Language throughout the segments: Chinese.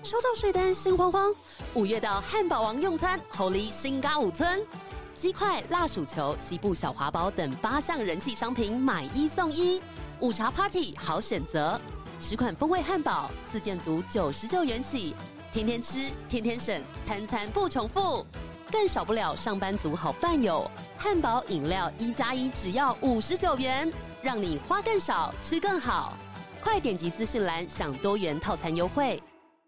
收到税单心慌慌，5月到汉堡王用餐，猴狸新嘎5村，鸡块、辣薯球、西部小华堡等8项人气商品买1送1，午茶 Party 好选择，10款风味汉堡，4件组99元起，天天吃，天天省，餐餐不重复。更少不了上班族好饭友，汉堡饮料1+1只要59元，让你花更少，吃更好。快点击资讯栏享多元套餐优惠。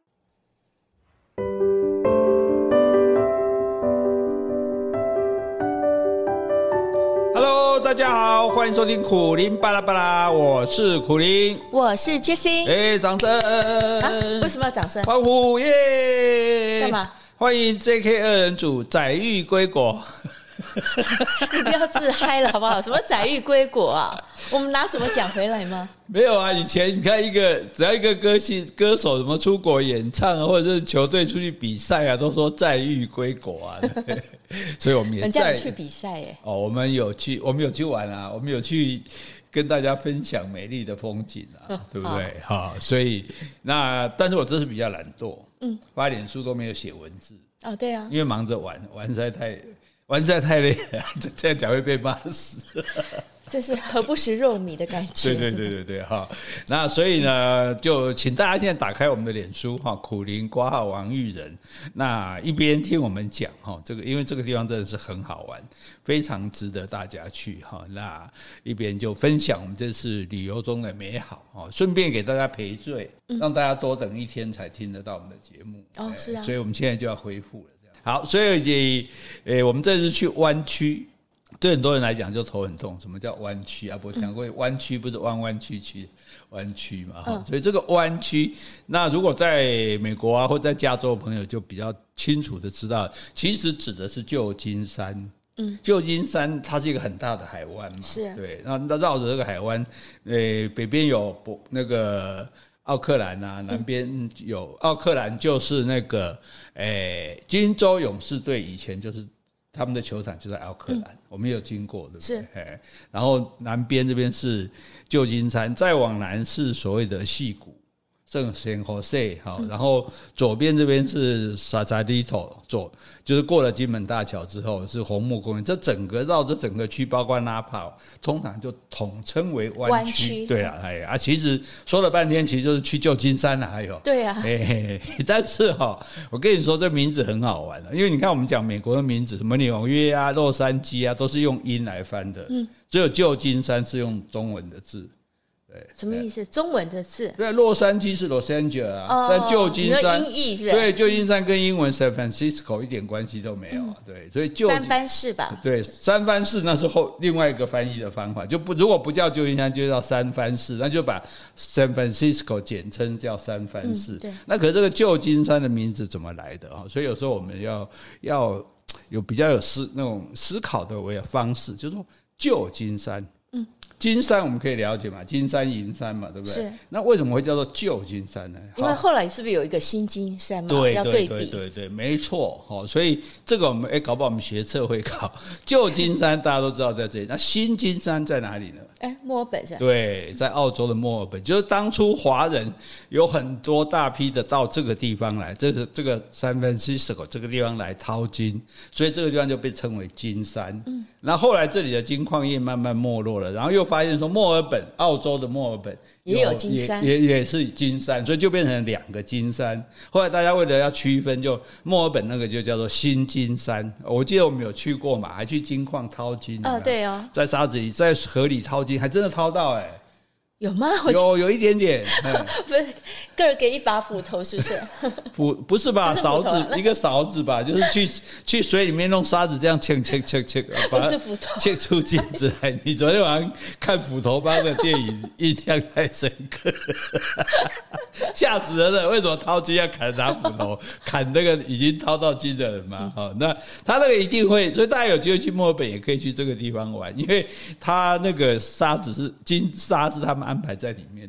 Hello， 大家好，欢迎收听苦苓巴拉巴拉，我是苦苓， 我是 Jessie。 掌声！ 为什么要掌声？ 欢呼耶！ 干嘛？ 欢迎 JK 二人组载誉归国。 你不要自嗨了好不好？什么载誉归国啊？我们拿什么奖回来吗？ 没有啊，以前你看只要一个歌手什么出国演唱啊，或者是球队出去比赛啊，都说载誉归国啊。所以我们也人家有去比赛耶。 我们有去玩啊，我们有去跟大家分享美丽的风景啊，对不对？所以但是我这次比较懒惰，发脸书都没有写文字。 哦，对啊， 因为忙着玩实在太累了，这样讲会被骂死。 这是何不食肉糜的感觉。 对哈。那所以呢，就请大家现在打开我们的脸书哈，苦苓括号王育仁，那一边听我们讲哈，这个因为这个地方真的是很好玩，非常值得大家去哈。那一边就分享我们这次旅游中的美好哦，顺便给大家赔罪，让大家多等1天才听得到我们的节目。 哦，是啊。 所以我们现在就要恢复了。好，所以我们这次去湾区，对很多人来讲就头很痛。什么叫湾区啊？我讲过，湾区不是弯弯曲曲湾区嘛？所以这个湾区，那如果在美国啊或在加州的朋友就比较清楚的知道，其实指的是旧金山。旧金山它是一个很大的海湾嘛， 是对。那绕着这个海湾，北边有那个奥克兰啊，南边有奥克兰，就是那个金州勇士队以前就是他们的球场就在奥克兰，我们有经过，对不对？ 是。 然后南边这边是旧金山，再往南是所谓的矽谷。圣何塞，然后左边这边是萨萨利托，就是过了金门大桥之后是红木公园，这整个绕着整个区，包括纳帕，通常就统称为湾区。对啊，其实说了半天，其实就是去旧金山了，还有对啊， 但是我跟你说这名字很好玩的，因为你看我们讲美国的名字，什么纽约啊、洛杉矶啊，都是用音来翻的，只有旧金山是用中文的字。对， 什么意思？中文的字？ 对，洛杉矶是 Los Angeles 啊，在旧金山， 你说音译是不是？ 对，旧金山跟英文 San Francisco 一点关系都没有。对，所以三藩市吧？ 对，三藩市那是另外一个翻译的方法，如果不叫旧金山，就叫三藩市，那就把 San Francisco 简称叫三藩市。 对。 那可是这个旧金山的名字怎么来的啊？所以有时候我们要有比较有那种思考的方式，就是说旧金山。金山我们可以了解嘛，金山银山嘛，对不对？ 是。 那为什么会叫做旧金山呢？ 因为后来是不是有一个新金山嘛？ 对， 要对比。 对，没错。所以这个我们搞不好我们学测会考。旧金山大家都知道在这里，那新金山在哪里呢？ 墨尔本是吧？ 对，在澳洲的墨尔本，就是当初华人有很多大批的到这个地方来，这个San Francisco这个地方来淘金，所以这个地方就被称为金山。然后后来这里的金矿业慢慢没落了，然后又发现说墨尔本，澳洲的墨尔本也有金山， 也是金山，所以就变成2个金山。后来大家为了要区分，就墨尔本那个就叫做新金山。我记得我们有去过嘛，还去金矿淘金。 对哦， 在沙子里，在河里淘金，还真的淘到有吗？ 有一点点， 不是个儿给一把斧头，是不是？ 不是吧？勺子，一个勺子吧，就是去水里面弄沙子，这样切，把它切出金子来。你昨天晚上看斧头帮的电影，印象太深刻，吓死人了！为什么淘金要拿斧头砍那个已经淘到金的人嘛？那他那个一定会，所以大家有机会去墨尔本也可以去这个地方玩，因为他那个沙子是金沙，是他们安排在里面的。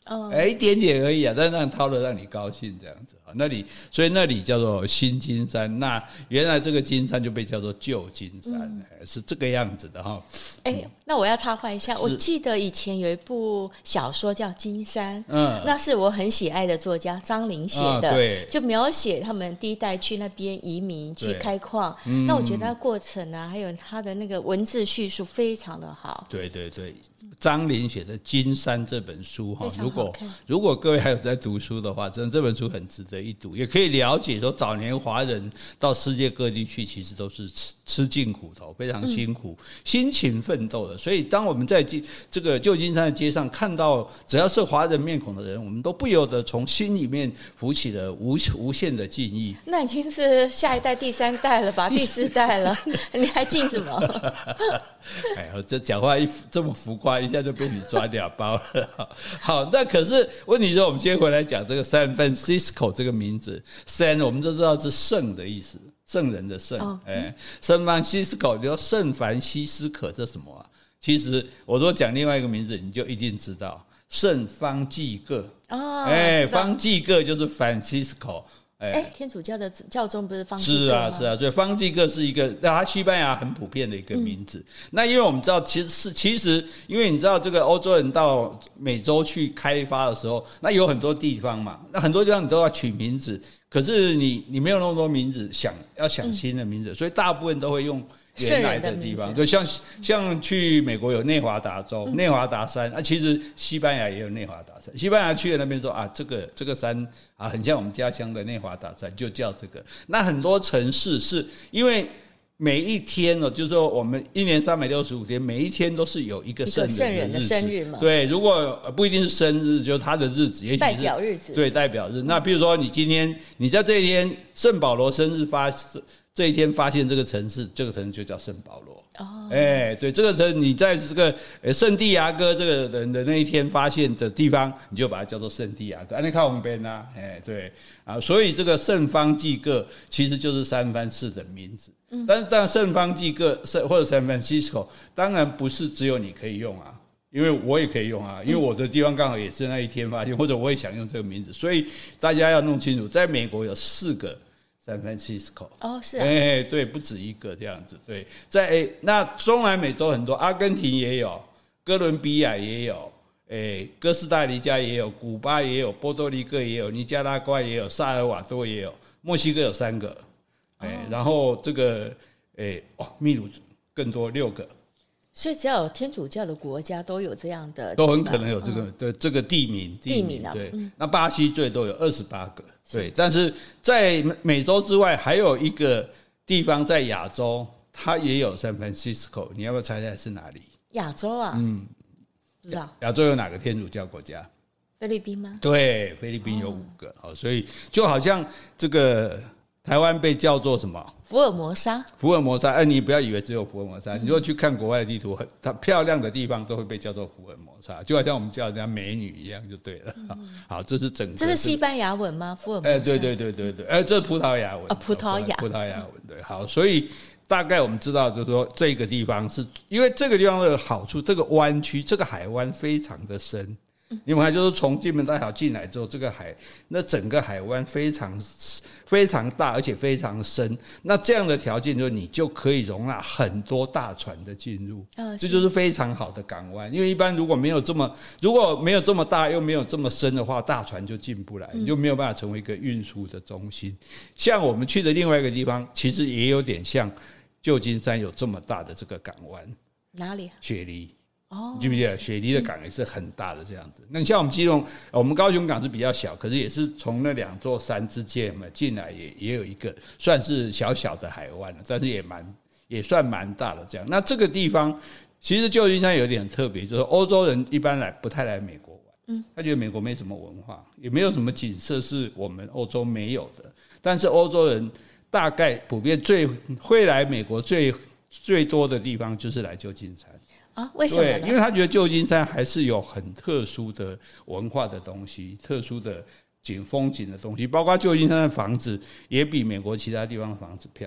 一点点而已啊，但让掏了让你高兴这样子啊。所以那里叫做新金山，那原来这个金山就被叫做旧金山，是这个样子的哈。 那我要插话一下，我记得以前有一部小说叫《金山》，那是我很喜爱的作家张玲写的， 对， 就描写他们第一代去那边移民去开矿，那我觉得他过程啊，还有他的那个文字叙述非常的好。 对对对，张玲写的《金山》这本书哈，如果各位还有在读书的话，真的这本书很值得一读，也可以了解说早年华人到世界各地去，其实都是吃尽苦头，非常辛苦，辛勤奋斗的。所以当我们在这个旧金山的街上看到只要是华人面孔的人，我们都不由得从心里面浮起了无限的敬意。 那已经是下一代第3代了吧，第4代了，你还敬什么？ 这讲话这么浮夸，一下就被你抓2包了。好，那可是问题是，我们先回来讲这个 San Francisco 这个名字 ，San 我们都知道是圣的意思，圣人的圣。San Francisco 就圣凡西斯可，这什么啊？其实我如果讲另外一个名字，你就一定知道，圣方济各。方济各就是 Francisco。 天主教的教宗不是方济各吗？ 是啊，所以方济各是一个，那它西班牙很普遍的一个名字。那因为我们知道，其实因为你知道，这个欧洲人到美洲去开发的时候，那有很多地方嘛，那很多地方你都要取名字，可是你没有那么多名字，要想新的名字，所以大部分都会用原来的地方，对，像去美国有内华达州、内华达山，其实西班牙也有内华达山。西班牙去了那边说啊，这个山啊，很像我们家乡的内华达山，就叫这个。那很多城市是因为每一天就是说我们1年365天，每一天都是有一个圣人的生日嘛。 对，如果不一定是生日，就是他的日子，也许是代表日子。 对，代表日。那比如说你在这一天圣保罗生日这一天发现这个城市就叫圣保罗。对，这个城你在这个圣地亚哥这个人的那一天发现的地方，你就把它叫做圣地亚哥。你看我们边啊，对啊，所以这个圣方济各其实就是三藩市的名字。但是这样圣方济各或者 San Francisco 当然不是只有你可以用啊，因为我也可以用啊，因为我的地方刚好也是那一天发现，或者我也想用这个名字，所以大家要弄清楚，在美国有4个San Francisco。 是啊。 对，不止一个这样子。对，那中南美洲很多，阿根廷也有，哥伦比亚也有，哥斯达黎加也有，古巴也有，波多黎各也有，尼加拉瓜也有，萨尔瓦多也有，墨西哥有3个。然后这个秘鲁更多6个。 所以只要有天主教的国家都有这样的， 都很可能有这个地名啊。对，那巴西最多有28个。对，但是在美洲之外还有一个地方在亚洲，它也有 San Francisco， 你要不要猜猜是哪里？ 亚洲啊？不知道。 亚洲有哪个天主教国家？ 菲律宾吗？ 对，菲律宾有5个。所以就好像这个台湾被叫做什么？ 福尔摩沙。福尔摩沙，你不要以为只有福尔摩沙，你如果去看国外的地图，它漂亮的地方都会被叫做福尔摩沙，就好像我们叫人家美女一样，就对了。好，这是整个。 这是西班牙文吗？福尔摩沙。 对，这是葡萄牙文。 葡萄牙文。对，好，所以大概我们知道，就是说这个地方是因为这个地方的好处，这个湾区，这个海湾非常的深。你们看，就是从金门大桥进来之后，那整个海湾非常大，而且非常深。那这样的条件，就你就可以容纳很多大船的进入，这就是非常好的港湾。因为一般如果没有这么大，又没有这么深的话，大船就进不来，你就没有办法成为一个运输的中心。像我们去的另外一个地方，其实也有点像旧金山有这么大的这个港湾。 哪里？ 雪梨。你记不记得雪梨的港也是很大的这样子？那像我们高雄港是比较小，可是也是从那2座山之间进来也有一个算是小小的海湾，但是也算蛮大的这样。那这个地方其实旧金山有点特别，就是欧洲人一般不太来美国玩，他觉得美国没什么文化，也没有什么景色是我们欧洲没有的。但是欧洲人大概普遍会来美国最多的地方就是来旧金山。 为什么呢？ 对，因为他觉得旧金山还是有很特殊的文化的东西，特殊的风景的东西，包括旧金山的房子也比美国其他地方的房子漂亮。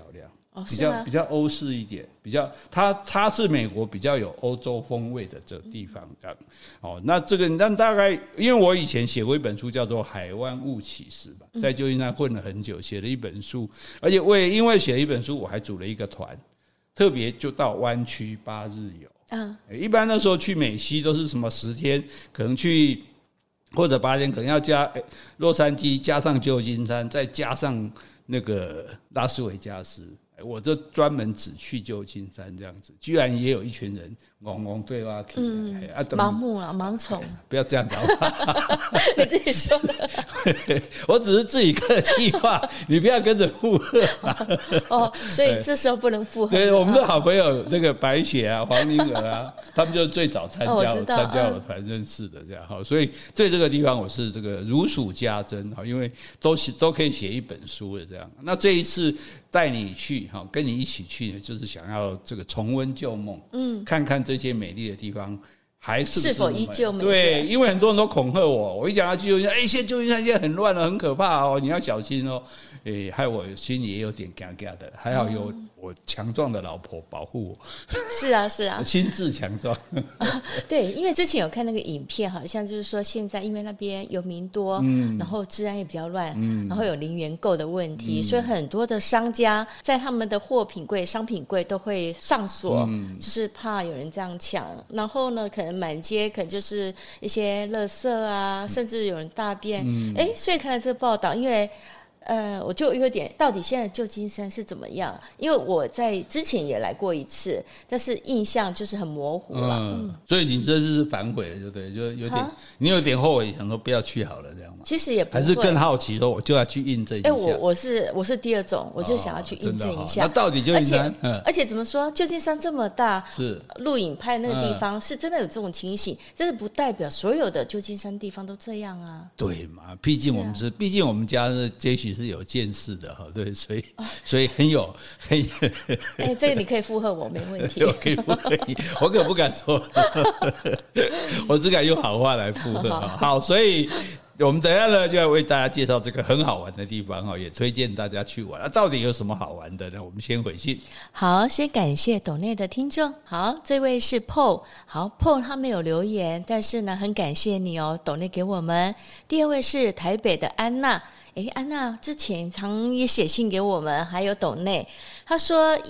比较欧式一点，比较它是美国比较有欧洲风味的这个地方这样。那这个那大概因为我以前写过一本书叫做《海湾雾启示》吧，在旧金山混了很久，写了一本书，而且因为写了一本书，我还组了一个团，特别就到湾区8日游。一般那时候去美西都是什么10天，可能去或者8天，可能要加洛杉矶加上旧金山，再加上那个拉斯维加斯。我就专门只去旧金山这样子，居然也有一群人嗡对话， 盲目啊，盲从， 不要这样子好不好你自己说的。 我只是自己客气话，你不要跟着附和所以这时候不能附和。 对，我们的好朋友那个白雪啊、黄宁儿啊，他们就最早参加我团认识的这样，所以对这个地方我是这个如数家珍，因为都可以写一本书的这样。那这一次带你去，跟你一起去，就是想要这个重温旧梦，看看这些美丽的地方还是否依旧美丽。 对，因为很多人都恐吓我一讲到旧金山，现在旧金山现在很乱了，很可怕你要小心害我心里也有点尴尬的，还好有我强壮的老婆保护我。是啊，心智强壮。 对，因为之前有看那个影片，好像就是说现在因为那边游民多，然后治安也比较乱，然后有零元购的问题，所以很多的商家在他们的货品柜、商品柜都会上锁，就是怕有人这样抢。然后呢，可能满街可能就是一些垃圾啊，甚至有人大便。所以看了这个报道，因为我就有点，到底现在旧金山是怎么样？因为我在之前也来过一次，但是印象就是很模糊了。 所以你这是反悔了，对不对？就有点，你有点后悔，想说不要去好了，这样吗？ 其实也不会， 还是更好奇，说我就要去印证一下。 我是第二种，我就想要去印证一下。 那到底旧金山？ 而且怎么说，旧金山这么大， 是录影拍那个地方是真的有这种情形，但是不代表所有的旧金山地方都这样啊。 对嘛？毕竟我们家的也许是有见识的对，所以很有这个你可以附和我，没问题。 我可以附和你，我可不敢说，我只敢用好话来附和。好，所以我们等一下呢就要为大家介绍这个很好玩的地方也推荐大家去玩。到底有什么好玩的呢？我们先回信。 好，先感谢斗内的听众。好，这位是 Paul。好 ，Paul 他没有留言，但是呢很感谢你斗内给我们。第二位是台北的安娜。安娜之前常也写信给我们，还有斗内，她说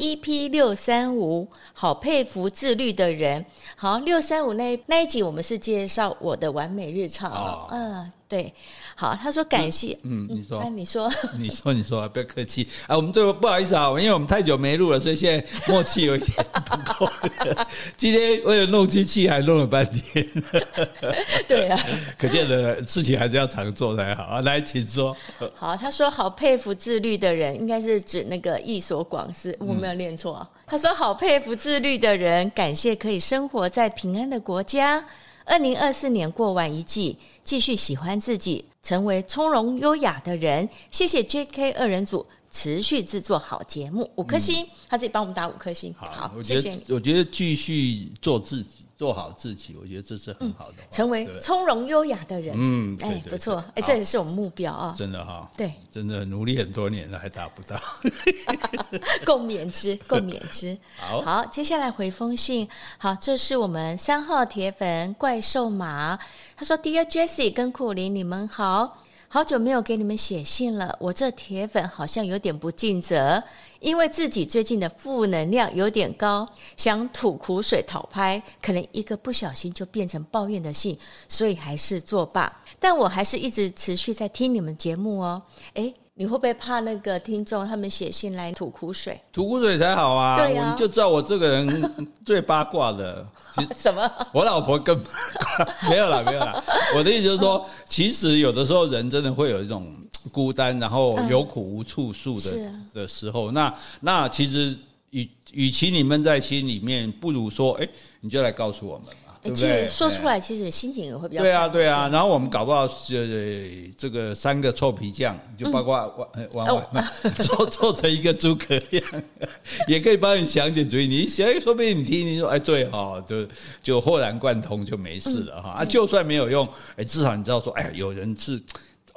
EP635 好佩服自律的人。好，635那一集我们是介绍我的完美日常。对，好，他说感谢。 你说， 你说，不要客气啊。我们对不好意思因为我们太久没录了，所以现在默契有一点不够。今天为了弄机器还弄了半天。 对啊， 可见的事情还是要常做才好来，请说。 好，他说好佩服自律的人，应该是指那个一所广司，我没有念错他说好佩服自律的人，感谢可以生活在平安的国家。2024年过完一季，继续喜欢自己，成为从容优雅的人。谢谢 JK 二人组持续制作好节目，5颗星，他自己帮我们打5颗星。好，谢谢你。 我觉得继续做自己，做好自己，我觉得这是很好的成为从容优雅的人。 对不错，这也是我们目标真的对， 真的努力很多年了，还达不到。 共勉之。好，接下来回封信。好，这是我们3号铁粉怪兽马，他说 Dear Jessie 跟库林，你们好，好久没有给你们写信了，我这铁粉好像有点不尽责，因为自己最近的负能量有点高，想吐苦水讨拍，可能一个不小心就变成抱怨的信，所以还是作罢。但我还是一直持续在听你们节目你会不会怕那个听众他们写信来吐苦水？ 吐苦水才好啊！ 对啊， 我就知道我这个人最八卦的。 什么？ 我老婆更八卦。没有啦。我的意思就是说，其实有的时候人真的会有一种孤单，然后有苦无处诉的时候。那其实与其你闷在心里面，不如说，你就来告诉我们嘛。对不对？ 其实说出来，其实心情也会比较对啊。然后我们搞不好这个3个臭皮匠，就包括做成一个诸葛亮，也可以帮你想点主意。你想，说不定你听，你说对就豁然贯通，就没事了就算没有用，至少你知道说，有人是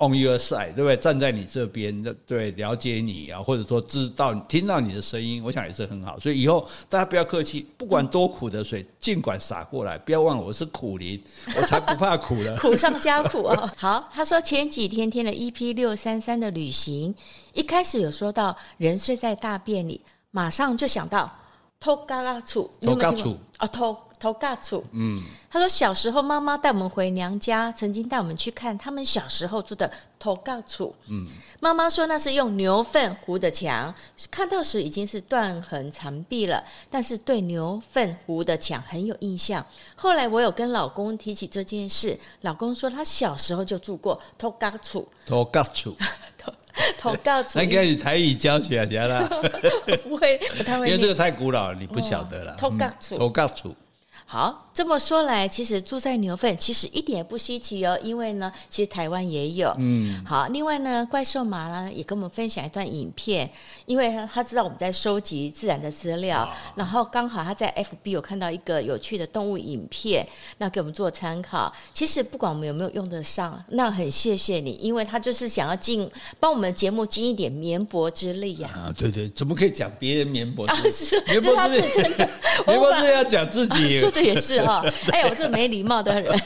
on your side， 对不对？站在你这边，对，了解你啊，或者说听到你的声音，我想也是很好。所以以后大家不要客气，不管多苦的水，尽管洒过来，不要忘了我是苦苓，我才不怕苦了。 苦上加苦啊！好，他说前几天听了 EP633的旅行，一开始有说到人睡在大便里，马上就想到偷嘎嘎处， 偷嘎处哦，头嘎处，他说小时候妈妈带我们回娘家，曾经带我们去看他们小时候住的头嘎处。妈妈说那是用牛粪糊的墙，看到时已经是断垣残壁了，但是对牛粪糊的墙很有印象。后来我有跟老公提起这件事，老公说他小时候就住过头嘎处。 头嘎处。 头告诉那给你台语教起来啦， 不会，不太会， 因为这个太古老了，你不晓得了。 头告处。好，这么说来，其实住在牛粪其实一点也不稀奇哦，因为呢，其实台湾也有。好，另外呢，怪兽马呢也跟我们分享一段影片，因为他知道我们在收集自然的资料，然后刚好他在 FB 有看到一个有趣的动物影片，那给我们做参考。其实不管我们有没有用得上，那很谢谢你，因为他就是想要帮我们的节目尽一点绵薄之力呀。 对对，怎么可以讲别人绵薄之力？ 是，这是他自身的， 绵薄之力要讲自己。 说的也是哈，哎呀，我这没礼貌的人。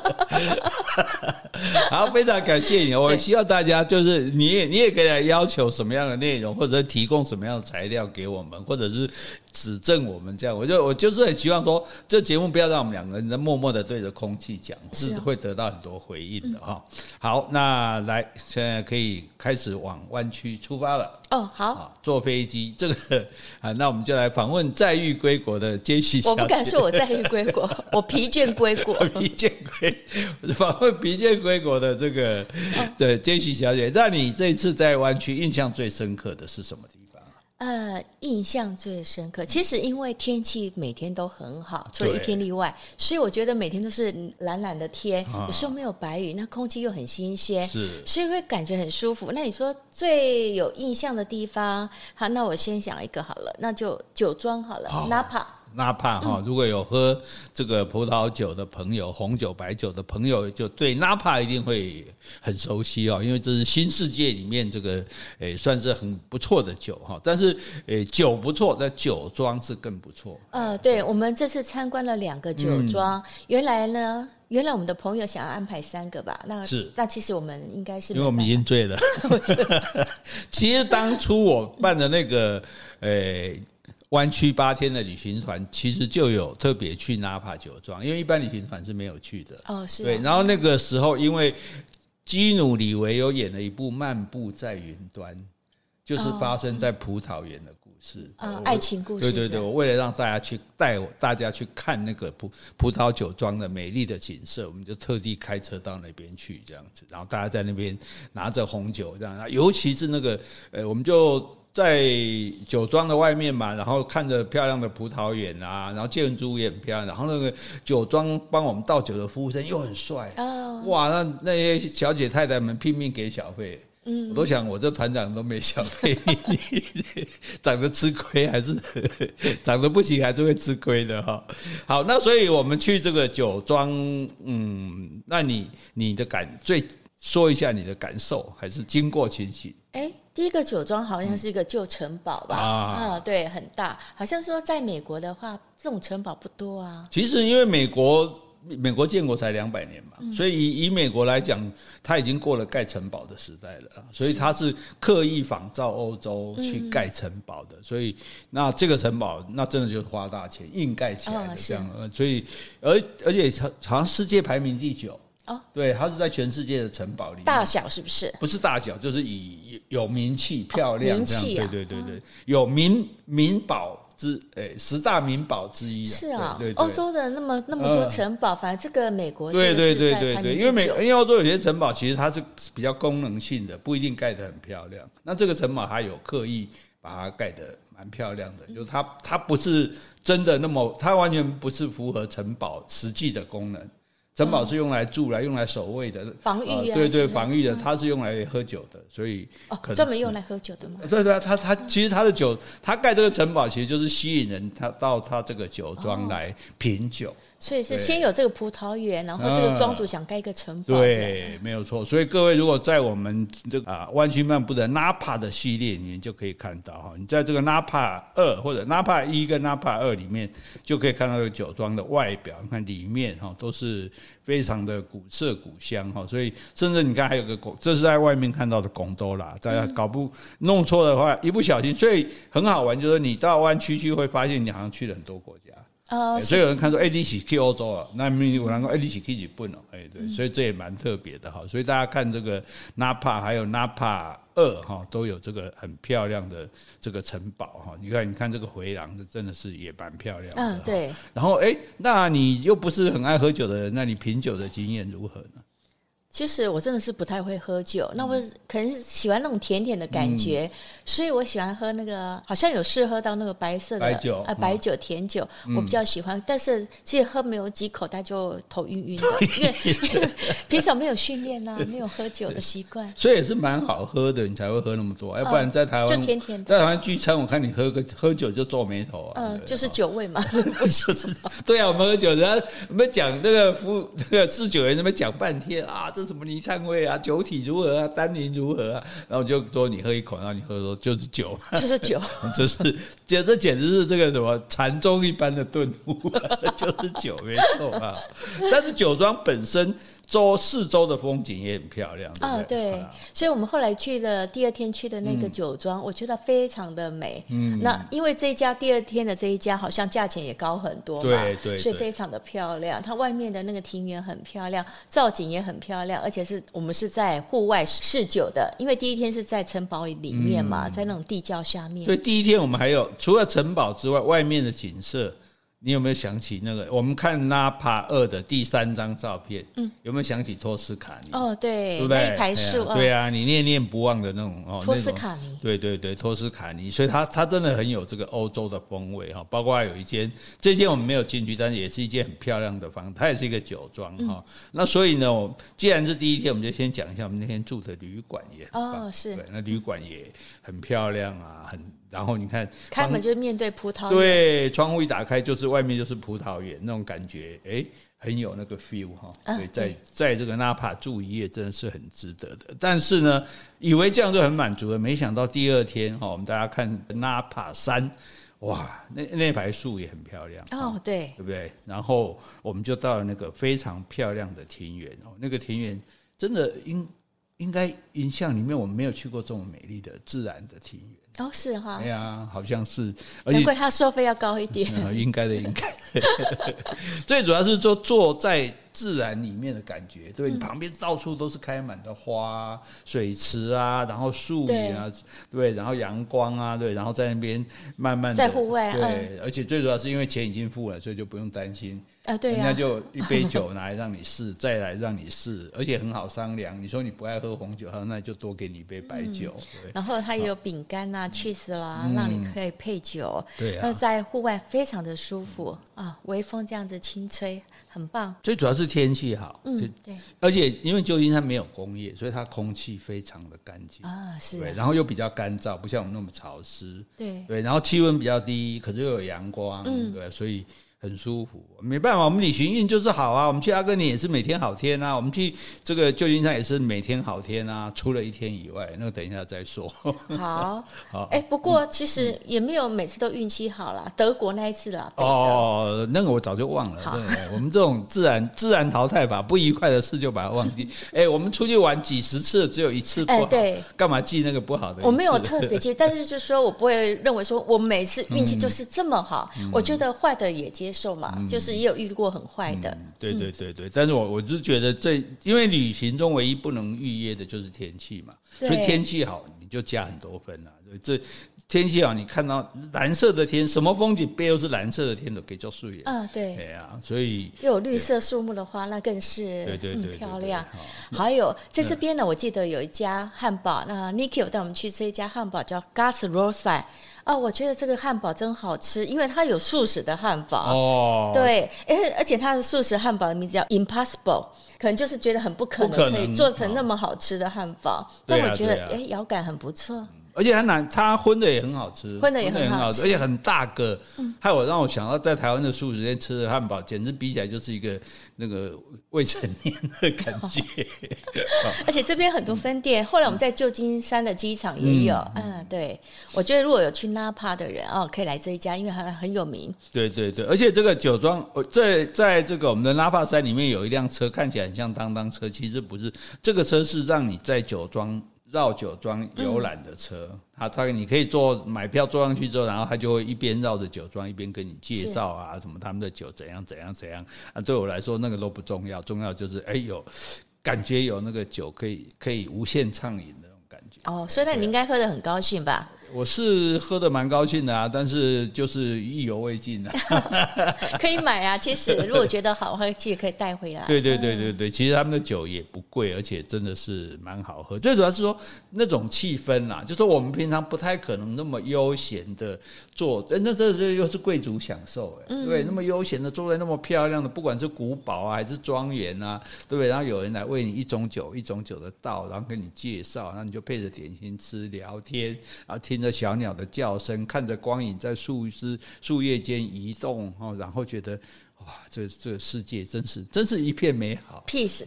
好，非常感谢你。我希望大家就是你也可以来要求什么样的内容，或者提供什么样的材料给我们，或者是指正我们这样。我就是很希望说，这节目不要让我们两个人默默的对着空气讲，是会得到很多回应的哈。好，那来现在可以开始往湾区出发了。 哦，好， 坐飞机这个那我们就来访问载誉归国的杰西小姐。 我不敢说我载誉归国，我疲倦归国。 访问疲倦归国的这个对杰西小姐，让你这一次在湾区印象最深刻的是什么地方？ 印象最深刻，其实因为天气每天都很好，除了一天例外，所以我觉得每天都是蓝蓝的天，有时候没有白雨，那空气又很新鲜，所以会感觉很舒服。那你说最有印象的地方，好，那我先想一个好了，那就酒庄好了，Napa。 如果有喝这个葡萄酒的朋友，红酒、白酒的朋友，就对 Napa 一定会很熟悉哦，因为这是新世界里面这个算是很不错的酒哈。但是酒不错，但酒庄是更不错。 对，我们这次参观了2个酒庄，原来我们的朋友想要安排3个吧？那其实我们应该是因为我们已经醉了。其实当初我办的那个湾区8天的旅行团，其实就有特别去纳帕酒庄，因为一般旅行团是没有去的。 是。 对，然后那个时候，因为基努里维有演了一部《漫步在云端》，就是发生在葡萄园的故事， 爱情故事。 对，我为了让带大家去看那个葡萄酒庄的美丽的景色，我们就特地开车到那边去，这样子，然后大家在那边拿着红酒这样，尤其是那个我们就在酒庄的外面嘛，然后看着漂亮的葡萄园啊，然后建筑也很漂亮，然后那个酒庄帮我们倒酒的服务生又很帅，哇，那些小姐太太们拼命给小费。我都想我这团长都没小费，你长得吃亏还是长得不行还是会吃亏的哈。好，那所以我们去这个酒庄，那你的说一下你的感受，还是经过情形？ 第一个酒庄好像是一个旧城堡吧？对，很大，好像说在美国的话，这种城堡不多啊。 其实因为美国建国才200年嘛，所以以美国来讲，它已经过了盖城堡的时代了，所以它是刻意仿照欧洲去盖城堡的，所以那这个城堡那真的就是花大钱硬盖起来的这样，所以而且好像世界排名第9。对，它是在全世界的城堡里面， 大小是不是？ 不是大小，就是以有名气、漂亮这样。 名气啊， 对，有名堡10大名堡之一。 是啊， 对， 欧洲的那么多城堡，反正这个美国对，因为欧洲有些城堡其实它是比较功能性的，不一定盖得很漂亮。那这个城堡它有刻意把它盖得蛮漂亮的，就是它不是真的它完全不是符合城堡实际的功能。城堡是用来住来用来守卫的， 防御啊， 对，防御的，它是用来喝酒的，所以专门用来喝酒的吗？ 对，它其实它的酒，它盖这个城堡其实就是吸引人他到他这个酒庄来品酒。 所以是先有这个葡萄园，然后这个庄主想盖一个城堡。 对，没有错。所以各位如果在我们这个湾区漫步的 Napa 的系列里面就可以看到哈，你在这个 Napa 2或者 Napa 1跟 Napa 2里面就可以看到这个酒庄的外表，你看里面哈都是非常的古色古香哈，所以甚至你看还有个这是在外面看到的贡多拉，大家弄错的话一不小心，所以很好玩，就是你到湾区去会发现你好像去了很多国家。所以有人看说，你是去欧洲啊？那有人说，你是去日本哦？对，所以这也蛮特别的哈。所以大家看这个 Napa 还有 Napa 2哈，都有这个很漂亮的这个城堡哈。你看这个回廊，真的是也蛮漂亮的。 对。 然后那你又不是很爱喝酒的人，那你品酒的经验如何呢？ 其实我真的是不太会喝酒，那我可能是喜欢那种甜甜的感觉，所以我喜欢喝那个好像有试喝到那个白色的白酒甜酒，我比较喜欢。但是其实喝没有几口，他就头晕晕的，因为平常没有训练啊，没有喝酒的习惯， 所以也是蛮好喝的，你才会喝那么多。要不然在台湾就甜甜的， 在台湾聚餐，我看你喝酒就皱眉头啊。 就是酒味嘛，不知道。 对啊，我们喝酒，我们讲那个侍酒员那边讲半天啊。什么泥炭味啊，酒体如何啊，单宁如何啊，然后就说你喝一口，然后你喝说就是酒， 就是酒， 这简直是这个什么禅宗一般的顿悟，就是酒，没错啊。但是酒庄本身四周的风景也很漂亮， 对，所以我们后来第二天去的那个酒庄，我觉得非常的美。那因为第二天的这一家好像价钱也高很多嘛，对，所以非常的漂亮。它外面的那个庭园很漂亮，造景也很漂亮，而且我们是在户外试酒的，因为第一天是在城堡里面嘛，在那种地窖下面。 所以第一天我们还有除了城堡之外，外面的景色。你有没有想起那个我们看 Napa 2的第3张照片？有没有想起托斯卡尼？ 对， 对不对？ 那一排树， 对啊，你念念不忘的那种托斯卡尼， 对，托斯卡尼，所以它真的很有这个欧洲的风味哈。包括有这间我们没有进去，但是也是一间很漂亮的房子，它也是一个酒庄哈。那所以呢，既然是第一天，我们就先讲一下我们那天住的旅馆也很棒， 是， 对，那旅馆也很漂亮啊，然后你看开门就是面对葡萄园， 对，窗户一打开就是外面就是葡萄园，那种感觉很有那个 feel 哈。所以在这个 Napa 住一夜真的是很值得的。但是呢，以为这样就很满足了，没想到第二天我们大家看 Napa 3，哇，那排树也很漂亮对不对？然后我们就到了那个非常漂亮的庭园那个庭园真的应该印象里面我们没有去过这种美丽的自然的庭园。 是哈， 对啊，好像是， 难怪他收费要高一点。 应该的。最主要是坐在自然里面的感觉，对，你旁边到处都是开满的花、水池啊，然后树林啊，对，然后阳光啊，对，然后在那边慢慢的在户外， 对，而且最主要是因为钱已经付了，所以就不用担心。 对人家就一杯酒拿来让你试，再来让你试，而且很好商量。你说你不爱喝红酒，那就多给你一杯白酒。 然后它也有饼干啊、cheese 啦，让你可以配酒。 对啊，在户外非常的舒服微风这样子轻吹，很棒。 最主要是天气好， 对， 而且因为旧金山没有工业，所以它空气非常的干净是， 对，然后又比较干燥，不像我们那么潮湿， 对， 然后气温比较低，可是又有阳光，对，所以很舒服。没办法，我们旅行运就是好啊。我们去阿根廷也是每天好天啊，我们去这个旧金山也是每天好天啊，除了一天以外，那个等一下再说。 好，不过其实也没有每次都运气好啦，德国那一次啦。 那个我早就忘了。对，我们这种自然淘汰法，不愉快的事就把它忘记。我们出去玩几十次，只有一次不好， 对， 干嘛记那个不好的？ 我没有特别记，但是就是说我不会认为说我每次运气就是这么好，我觉得坏的也接受嘛，就是也有遇过很坏的。 对，但是我就觉得因为旅行中唯一不能预约的就是天气嘛，所以天气好你就加很多分这天气好，你看到蓝色的天，什么风景背后是蓝色的天都可以叫素颜。 对所以又有绿色树木的话，那更是漂亮。还有在这边呢，我记得有一家汉堡，那 Niki 有带我们去吃一家汉堡叫 Gas Rosa。我觉得这个汉堡真好吃，因为它有素食的汉堡。对，而且它的素食汉堡的名字叫 Impossible， 可能就是觉得很不可能可以做成那么好吃的汉堡。但我觉得咬感很不错。 而且它荤的也很好吃， 荤的也很好吃， 而且很大个，害我让我想到在台湾的素食店吃的汉堡，简直比起来就是一个那个未成年的感觉。 而且这边很多分店，后来我们在旧金山的机场也有，对，我觉得如果有去 Napa 的人可以来这一家，因为很有名。对对对，而且这个酒庄在这个我们的 Napa 山里面有一辆车，看起来很像当当车，其实不是，这个车是让你在绕酒庄游览的车，你可以买票坐上去之后，然后他就会一边绕着酒庄一边跟你介绍啊，什么他们的酒怎样啊。对我来说那个都不重要，重要就是有感觉有那个酒可以无限畅饮的那种感觉。 所以那你应该喝得很高兴吧？ 我是喝得蛮高兴的啊，但是就是意犹未尽啊。 可以买啊，其实如果觉得好喝，其实可以带回来。 对，其实他们的酒也不贵，而且真的是蛮好喝。最主要是说那种气氛啦，就是我们平常不太可能那么悠闲的坐，那这又是贵族享受对，那么悠闲的坐在那么漂亮的，不管是古堡啊还是庄园啊，对不对？然后有人来为你一种酒的倒，然后跟你介绍，然后你就配着点心吃聊天，然后听着小鸟的叫声，看着光影在树叶间移动，然后觉得哇，这个世界真是一片美好 ，peace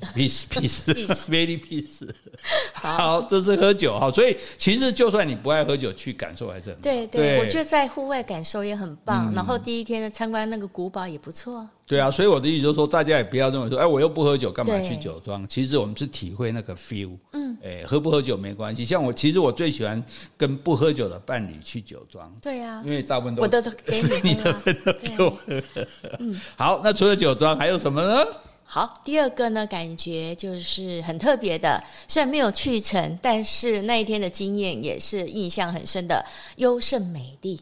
very peace。好，这是喝酒哈，所以其实就算你不爱喝酒，去感受还是很好。 对，我觉得在户外感受也很棒。然后第一天参观那个古堡也不错。 对啊，所以我的意思就是说，大家也不要认为说，我又不喝酒，干嘛去酒庄？其实我们是体会那个 feel。喝不喝酒没关系。像其实我最喜欢跟不喝酒的伴侣去酒庄。 对啊， 因为大部分我都给你的分都给我喝。好，那除了酒庄还有什么呢？ 好，第二个呢，感觉就是很特别的，虽然没有去成，但是那一天的经验也是印象很深的，优胜美地。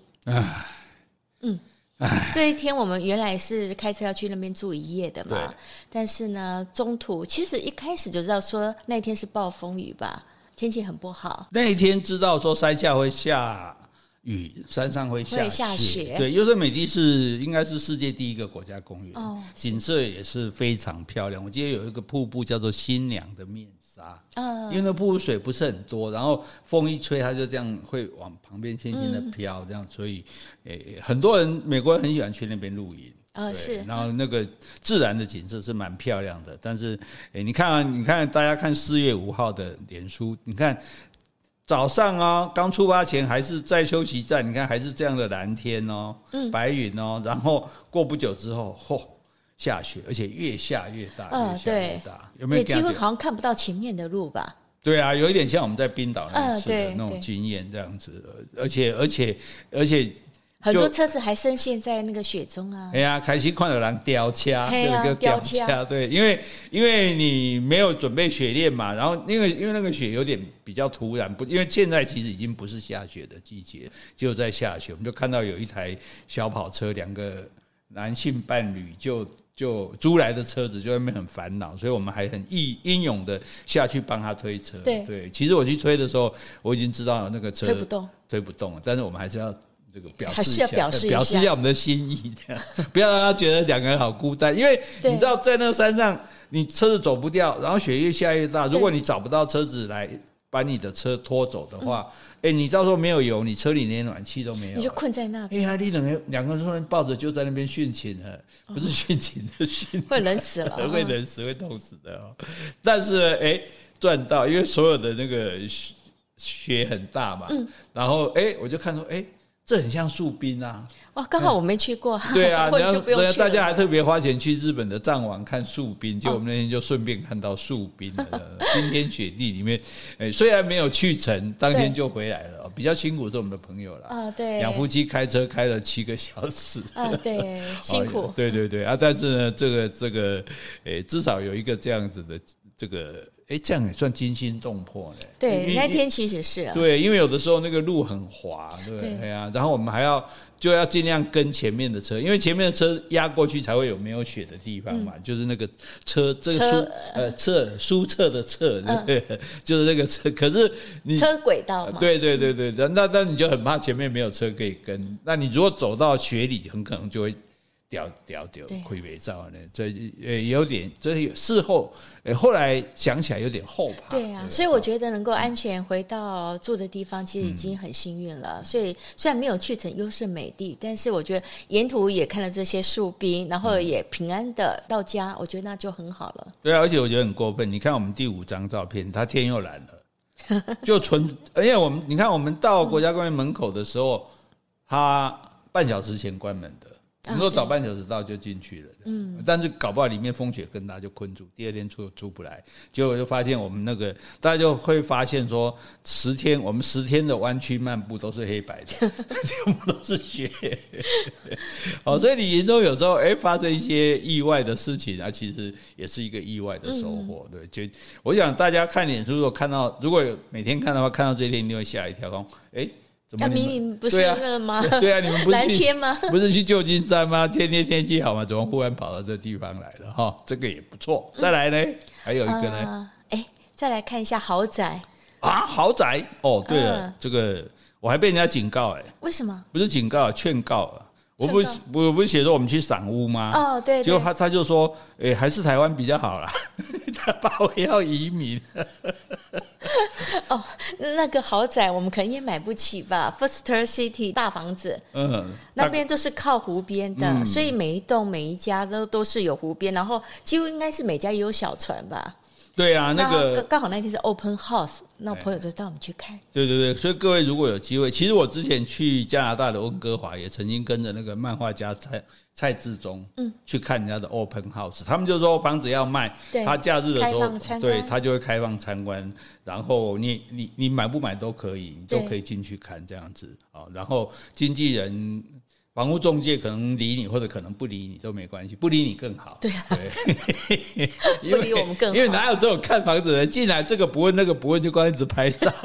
这一天我们原来是开车要去那边住一夜的嘛，但是呢，中途其实一开始就知道说那天是暴风雨吧，天气很不好。 那一天知道说山下会下雨，山上会下雪。对，优胜美地应该是世界第一个国家公园，景色也是非常漂亮。我记得有一个瀑布叫做新娘的面纱，因为那瀑布水不是很多，然后风一吹，它就这样会往旁边轻轻的飘，这样，所以很多人美国人很喜欢去那边露营。是，然后那个自然的景色是蛮漂亮的，但是你看大家看4月5号的脸书，你看早上刚出发前还是在休息站，你看还是这样的蓝天白云然后过不久之后下雪，而且越下越大，越大，有没有？ 几乎好像看不到前面的路吧？ 对啊，有一点像我们在冰岛那次的那种经验这样子，而且很多车子还深陷在那个雪中啊！ 哎呀，开始看到人吊车，吊车，对，因为你没有准备雪链嘛，然后因为那个雪有点比较突然，因为现在其实已经不是下雪的季节，就在下雪，我们就看到有一台小跑车，两个男性伴侣就租来的车子就在那边很烦恼，所以我们还很英勇的下去帮他推车。对，其实我去推的时候，我已经知道那个车推不动了，但是我们还是要这个表示一下我们的心意，这样不要让他觉得两个人好孤单。因为你知道，在那个山上，你车子走不掉，然后雪越下越大。如果你找不到车子来把你的车拖走的话，你到时候没有油，你车里连暖气都没有， 你就困在那边。 你两个人抱着就在那边殉情了，不是殉情的殉， 会冷死了， 会冷死，会冻死的。但是赚到，因为所有的那个雪很大嘛，然后我就看说这很像树冰啊！ 哇，刚好我没去过。 对啊，大家还特别花钱去日本的藏王看树冰，结果我们那天就顺便看到树冰了。冰天雪地里面，虽然没有去成，当天就回来了。比较辛苦是我们的朋友啦， 对， 两夫妻开车开了7个小时， 对，辛苦。 对啊，但是呢，这个至少有一个这样子的这个。这样也算惊心动魄呢。 对，那天其实是对，因为有的时候那个路很滑，对啊，然后我们就要尽量跟前面的车，因为前面的车压过去才会有没有雪的地方嘛，就是那个这个书册的册，就是那个车。可是你车轨道嘛， 对，那你就很怕前面没有车可以跟，那你如果走到雪里，很可能就会掉亏没照呢，这也有点，这事后后来想起来有点后怕。 对啊，所以我觉得能够安全回到住的地方，其实已经很幸运了。所以虽然没有去成优胜美地，但是我觉得沿途也看了这些树冰，然后也平安的到家，我觉得那就很好了。 对啊，而且我觉得很过分。你看我们第5张照片，它天又蓝了，就而且你看我们到国家公园门口的时候，它半小时前关门的。你说早半小时到就进去了，但是搞不好里面风雪更大，就困住，第2天出不来。结果就发现我们那个，大家就会发现说，我们10天的湾区漫步都是黑白的，全部都是雪。好，所以旅行中有时候发生一些意外的事情啊，其实也是一个意外的收获。对，就我想大家看脸书，如果有每天看的话，看到这一天一定会吓一跳，说明明不是那吗？ 对啊，你们不是蓝天吗？ 不是去旧金山吗？天气好吗？怎么忽然跑到这地方来了？哈，这个也不错。再来呢，还有一个呢， 再来看一下豪宅啊，豪宅哦，对了，这个我还被人家警告为什么？ 不是警告，劝告啊。我不是写说我们去赏屋吗？ 哦，对， 结果他就说，还是台湾比较好啦，他把我要移民。 那个豪宅我们可能也买不起吧 ？Foster City 大房子，那边都是靠湖边的，所以每一栋每一家都是有湖边，然后几乎应该是每家也有小船吧。 对啊，那个刚好那天是 open house， 那我朋友就带我们去看。 对，所以各位如果有机会，其实我之前去加拿大的温哥华也曾经跟着那个漫画家蔡志忠去看人家的 open house， 他们就说房子要卖，他假日的时候，对他就会开放参观，然后你买不买都可以，你都可以进去看这样子啊。然后经纪人。房屋中介可能理你，或者可能不理你都没关系，不理你更好。 对啊，不理我们更好。 因为哪有这种看房子的人进来，这个不问那个不问，就光一直拍照。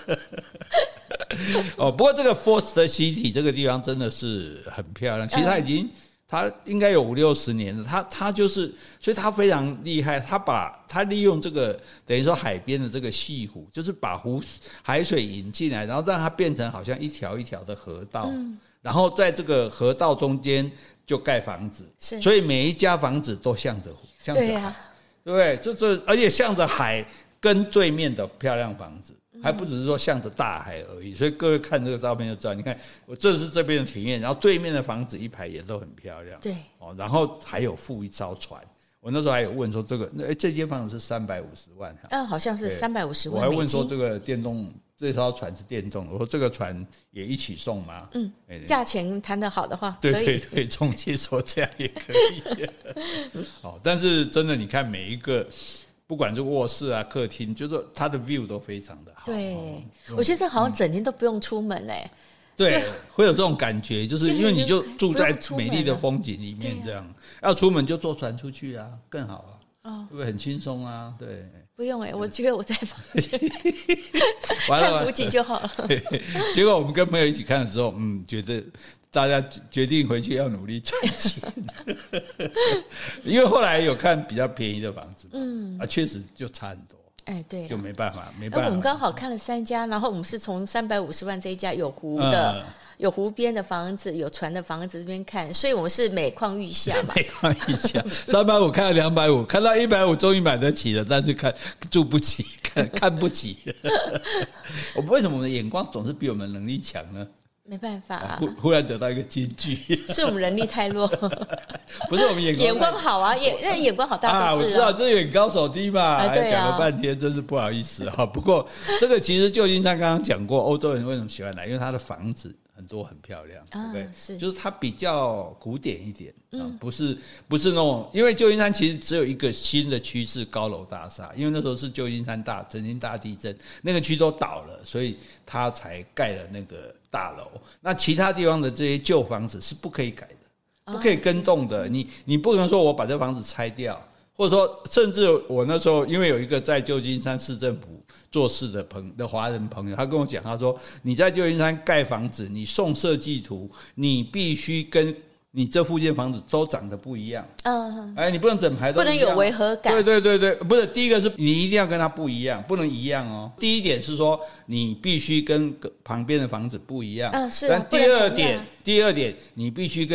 不过这个 Foster City 这个地方真的是很漂亮，其实它应该有50-60年了，它就是，所以它非常厉害，它利用这个等于说海边的这个西湖，就是把海水引进来，然后让它变成好像一条一条的河道。然后在这个河道中间就盖房子，所以每一家房子都向着海，对啊，对不对？而且向着海跟对面的漂亮房子，还不只是说向着大海而已。所以各位看这个照片就知道，你看我这是这边的庭院，然后对面的房子一排也都很漂亮， 对， 然后还有附一艘船。我那时候还有问说这间房子是350万， 好像是350万。 我还问说这个这艘船是电动的，我说这个船也一起送吗？ 价钱谈得好的话， 对，中介说这样也可以。但是真的，你看每一个，不管是卧室啊、客厅，就是它的 view 都非常的好。 对，我觉得好像整天都不用出门嘞。 对，会有这种感觉，就是因为你就住在美丽的风景里面，这样要出门就坐船出去啊，更好啊，会不会很轻松啊？对。 不用我觉得我在房间看湖景就好了。 结果我们跟朋友一起看的时候，觉得大家决定回去要努力赚钱，因为后来有看比较便宜的房子，确实就差很多。 对， 就没办法。 我们刚好看了3家，然后我们是从350万这一家有湖的。有湖边的房子，有船的房子这边看，所以我们是每况愈下嘛。 每况愈下，350看到250，看到150终于买得起了，但是住不起，看不起。我们为什么我们的眼光总是比我们能力强呢？ 没办法忽然得到一个金句， 是我们能力太弱。 不是我们眼光好啊，那眼光好大都是我知道这眼高手低嘛，讲了半天真是不好意思啊。不过这个其实旧金山刚刚讲过，欧洲人为什么喜欢来，因为他的房子很多很漂亮，对不对？就是它比较古典一点不是那种，因为旧金山其实只有一个新的趋势，高楼大厦。因为那时候是旧金山曾经大地震，那个区都倒了，所以它才盖了那个大楼。那其他地方的这些旧房子是不可以改的，不可以更动的。你不能说我把这房子拆掉。或者说，甚至我那时候因为有一个在旧金山市政府做事的华人朋友，他跟我讲，他说你在旧金山盖房子，你送设计图，你必须跟你这附近房子都长得不一样。你不能整排都一样， 不能有违和感。 对，不是，第一个是你一定要跟它不一样，不能一样哦。第一点是说你必须跟旁边的房子不一样。 是。 但第二点你必须跟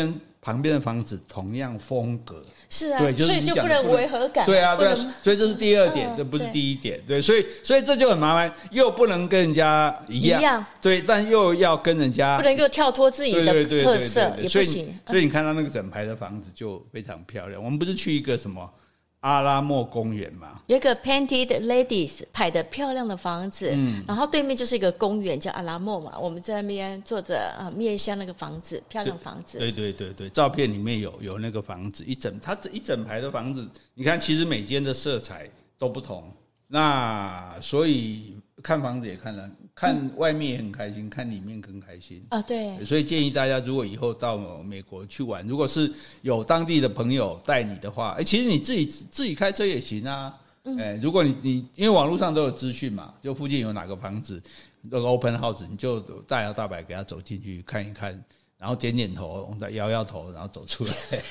旁边的房子同样风格。 是啊， 对，就是所以就不能违和感。 对啊，对啊，所以这是第二点，这不是第一点。对，所以这就很麻烦，又不能跟人家一样，对，但又要跟人家不能又跳脱自己的特色，也不行。 所以你看到那个整排的房子就非常漂亮。我们不是去一个什么阿拉莫公园嘛， 有一个 Painted Ladies 拍的漂亮的房子，然后对面就是一个公园叫阿拉莫嘛，我们在那边坐着面向那个房子，漂亮房子。 对，照片里面有那个房子，它这一整排的房子，你看其实每间的色彩都不同，那所以看房子也看外面也很开心，看里面更开心啊。对， 所以建议大家如果以后到美国去玩，如果是有当地的朋友带你的话，其实你自己开车也行啊。如果你因为网络上都有资讯嘛，就附近有哪个房子那个 open house， 你就大摇大摆给他走进去看一看，然后点点头，摇头，然后走出来。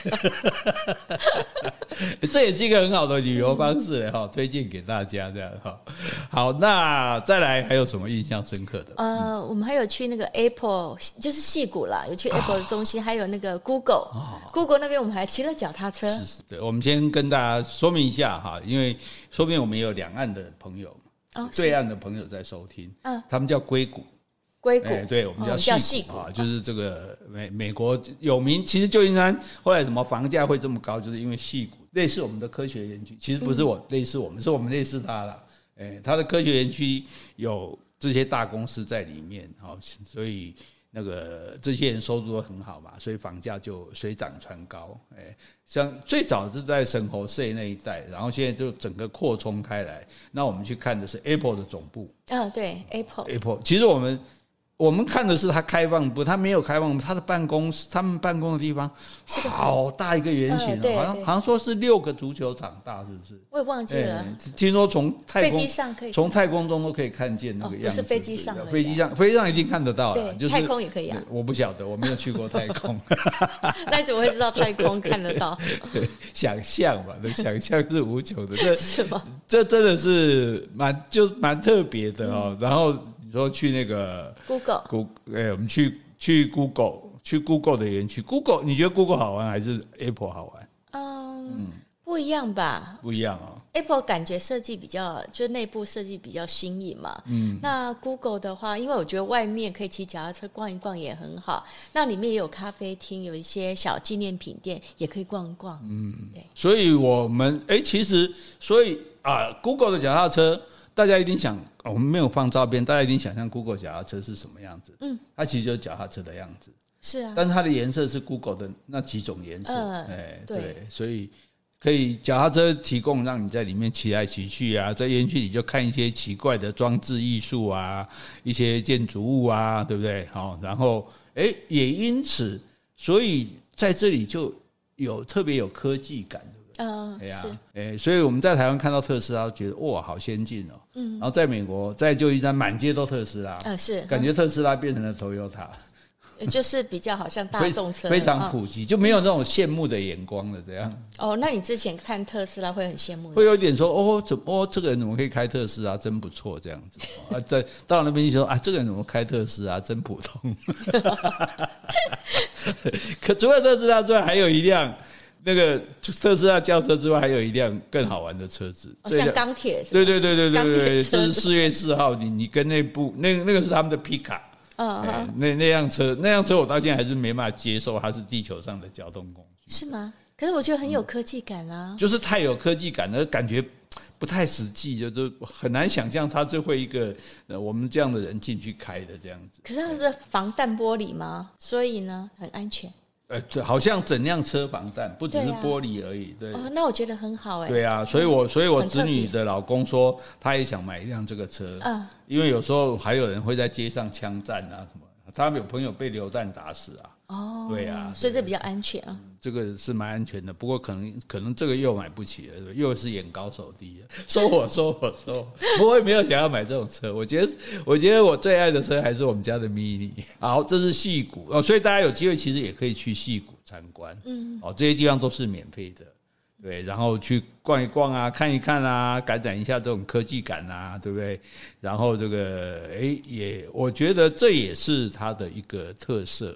这也是一个很好的旅游方式推荐给大家这样。好，那再来还有什么印象深刻的？ 我们还有去那个 Apple， 就是矽谷啦，有去 Apple 的中心，还有那个 Google 那边我们还骑了脚踏车。 是，对，我们先跟大家说明一下因为说明我们有两岸的朋友，对岸的朋友在收听，他们叫硅谷。对，我们叫矽谷就是这个美国有名。其实旧金山后来什么房价会这么高，就是因为矽谷类似我们的科学园区，其实不是类似我们，是我们类似它啦。它的科学园区有这些大公司在里面，所以那个这些人收入都很好嘛，所以房价就水涨船高。像最早是在圣荷西那一带，然后现在就整个扩充开来。那我们去看的是 Apple 的总部。对 Apple， 其实我们看的是它开放不，它没有开放，它的办公室，他们办公的地方好大一个圆形，好像说是6个足球场大，是不是？ 我也忘记了。 听说从飞机上可以， 从太空中都可以看见那个样子。 不是飞机上， 飞机上一定看得到了，就是太空也可以啊。 我不晓得，我没有去过太空。 那你怎么会知道太空看得到？ 想象嘛，想象是无穷的，这是吗？ 这真的是蛮特别的然后。说去那个 Google， 我们去 Google 的园区。Google， 你觉得 Google 好玩还是 Apple 好玩？ 不一样吧？ 不一样 Apple 感觉设计比较，就内部设计比较新颖嘛。那 Google 的话，因为我觉得外面可以骑脚踏车逛一逛也很好，那里面也有咖啡厅，有一些小纪念品店也可以逛一逛。对。所以我们其实Google 的脚踏车。大家一定想，我们没有放照片，大家一定想象 Google 脚踏车是什么样子。它其实就是脚踏车的样子。 是啊。 但是它的颜色是 Google 的那几种颜色。对，所以可以脚踏车提供让你在里面骑来骑去啊，在园区里就看一些奇怪的装置艺术啊，一些建筑物啊，对不对？然后也因此，所以在这里就特别有科技感。所以我们在台湾看到特斯拉，觉得哇，好先进哦。然后在美国，在旧金山满街都特斯拉， 是感觉特斯拉变成了 Toyota， 就是比较好像大众车， 非常普及，就没有那种羡慕的眼光了。这样那你之前看特斯拉会很羡慕， 会有点说这个人怎么可以开特斯拉，真不错这样子。到那边就说这个人怎么开特斯拉，真普通。可除了特斯拉之外，还有一辆。那个特斯拉轿车之外，还有一辆更好玩的车子， 像钢铁。 对，这是4月4号，你跟那部那个是他们的皮卡。那辆车我到现在还是没办法接受，它是地球上的交通工具。 是吗？可是我觉得很有科技感啊。 就是太有科技感了，感觉不太实际，就很难想象它就会一个我们这样的人进去开的这样子。 可是它是防弹玻璃吗？所以呢，很安全。 对，好像整辆车防弹，不只是玻璃而已。对， 那我觉得很好对啊，所以我侄女的老公说，他也想买一辆这个车。因为有时候还有人会在街上枪战啊什么，他有朋友被流弹打死啊。对啊， 所以这比较安全啊。 这个是蛮安全的，不过可能这个又买不起了，又是眼高手低了，收我。不过我也没有想要买这种车，我觉得我最爱的车还是我们家的 Mini。好，这是矽谷所以大家有机会其实也可以去矽谷参观。这些地方都是免费的。对，然后去逛一逛啊，看一看啊，感染一下这种科技感啊，对不对？然后这个我觉得这也是它的一个特色。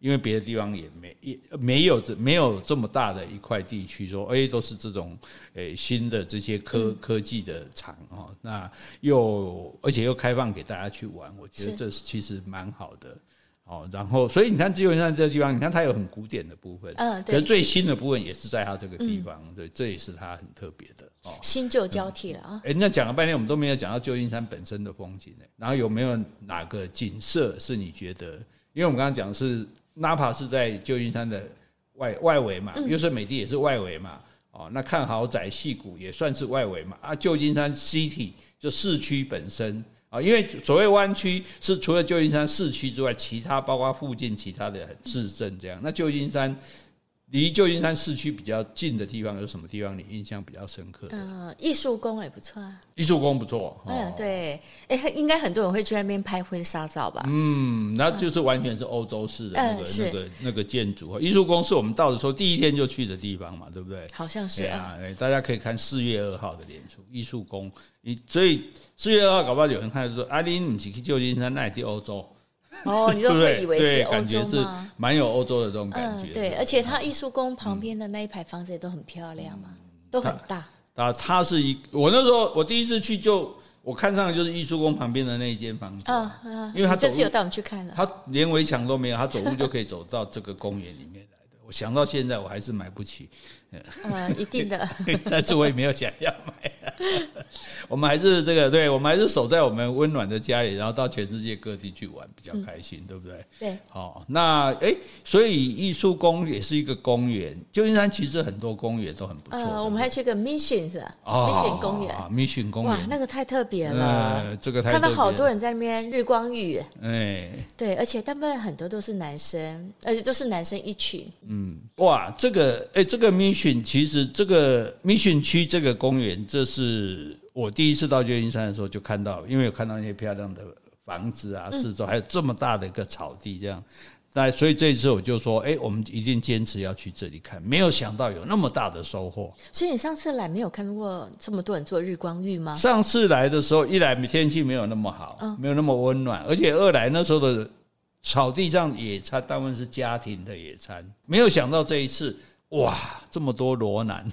因为别的地方也没有这么大的一块地区说，都是这种新的这些科技的厂那而且又开放给大家去玩，我觉得这其实蛮好的。然后所以你看旧金山这个地方，你看它有很古典的部分，可是最新的部分也是在它这个地方，对，这也是它很特别的新旧交替了啊。 那讲了半天，我们都没有讲到旧金山本身的风景然后有没有哪个景色是你觉得？因为我们刚刚讲的是 Napa 是在旧金山的外围嘛，优胜美地也是外围嘛，那看豪宅矽谷也算是外围嘛，旧金山 City 就市区本身。因为所谓湾区是除了旧金山市区之外，其他包括附近其他的市镇这样。那旧金山离旧金山市区比较近的地方有什么地方你印象比较深刻的？ 艺术宫也不错啊。 艺术宫不错， 对，应该很多人会去那边拍婚纱照吧？ 那就是完全是欧洲式的那个建筑。艺术宫是我们到的时候第一天就去的地方嘛，对不对？ 好像是大家可以看4月2号的脸书艺术宫，所以4月2号搞不好有人看就说你不是去旧金山，那也去欧洲。 你都会以为是欧洲吗？ 感觉是蛮有欧洲的这种感觉。 对，而且它艺术宫旁边的那一排房子也都很漂亮嘛，都很大。它是我那时候我第一次去我看上的就是艺术宫旁边的那一间房子因为它这次有带我们去看了， 它连围墙都没有，它走路就可以走到这个公园里面来的。我想到现在我还是买不起， 一定的， 但是我也没有想要买。我们还是对，我们还是守在我们温暖的家里，然后到全世界各地去玩，比较开心，对不对？ 对。 那所以艺术宫也是一个公园。旧金山其实很多公园都很不错。 我们还去个 Mission 是吧？Mission 公园，Mission 公园， 哇，那个太特别了。 这个太特别了， 看到好多人在那边日光浴。 对， 而且大部分很多都是男生，而且都是男生一群。 哇，这个 Mission 其实这个 Mission 区这个公园，这是我第一次到旧金山的时候就看到，因为有看到那些漂亮的房子四周还有这么大的一个草地这样。所以这一次我就说，我们一定坚持要去这里看。没有想到有那么大的收获。所以你上次来没有看过这么多人做日光浴吗？ 上次来的时候，一来天气没有那么好，没有那么温暖，而且二来那时候的草地上野餐大部分是家庭的野餐。没有想到这一次，哇，这么多裸男，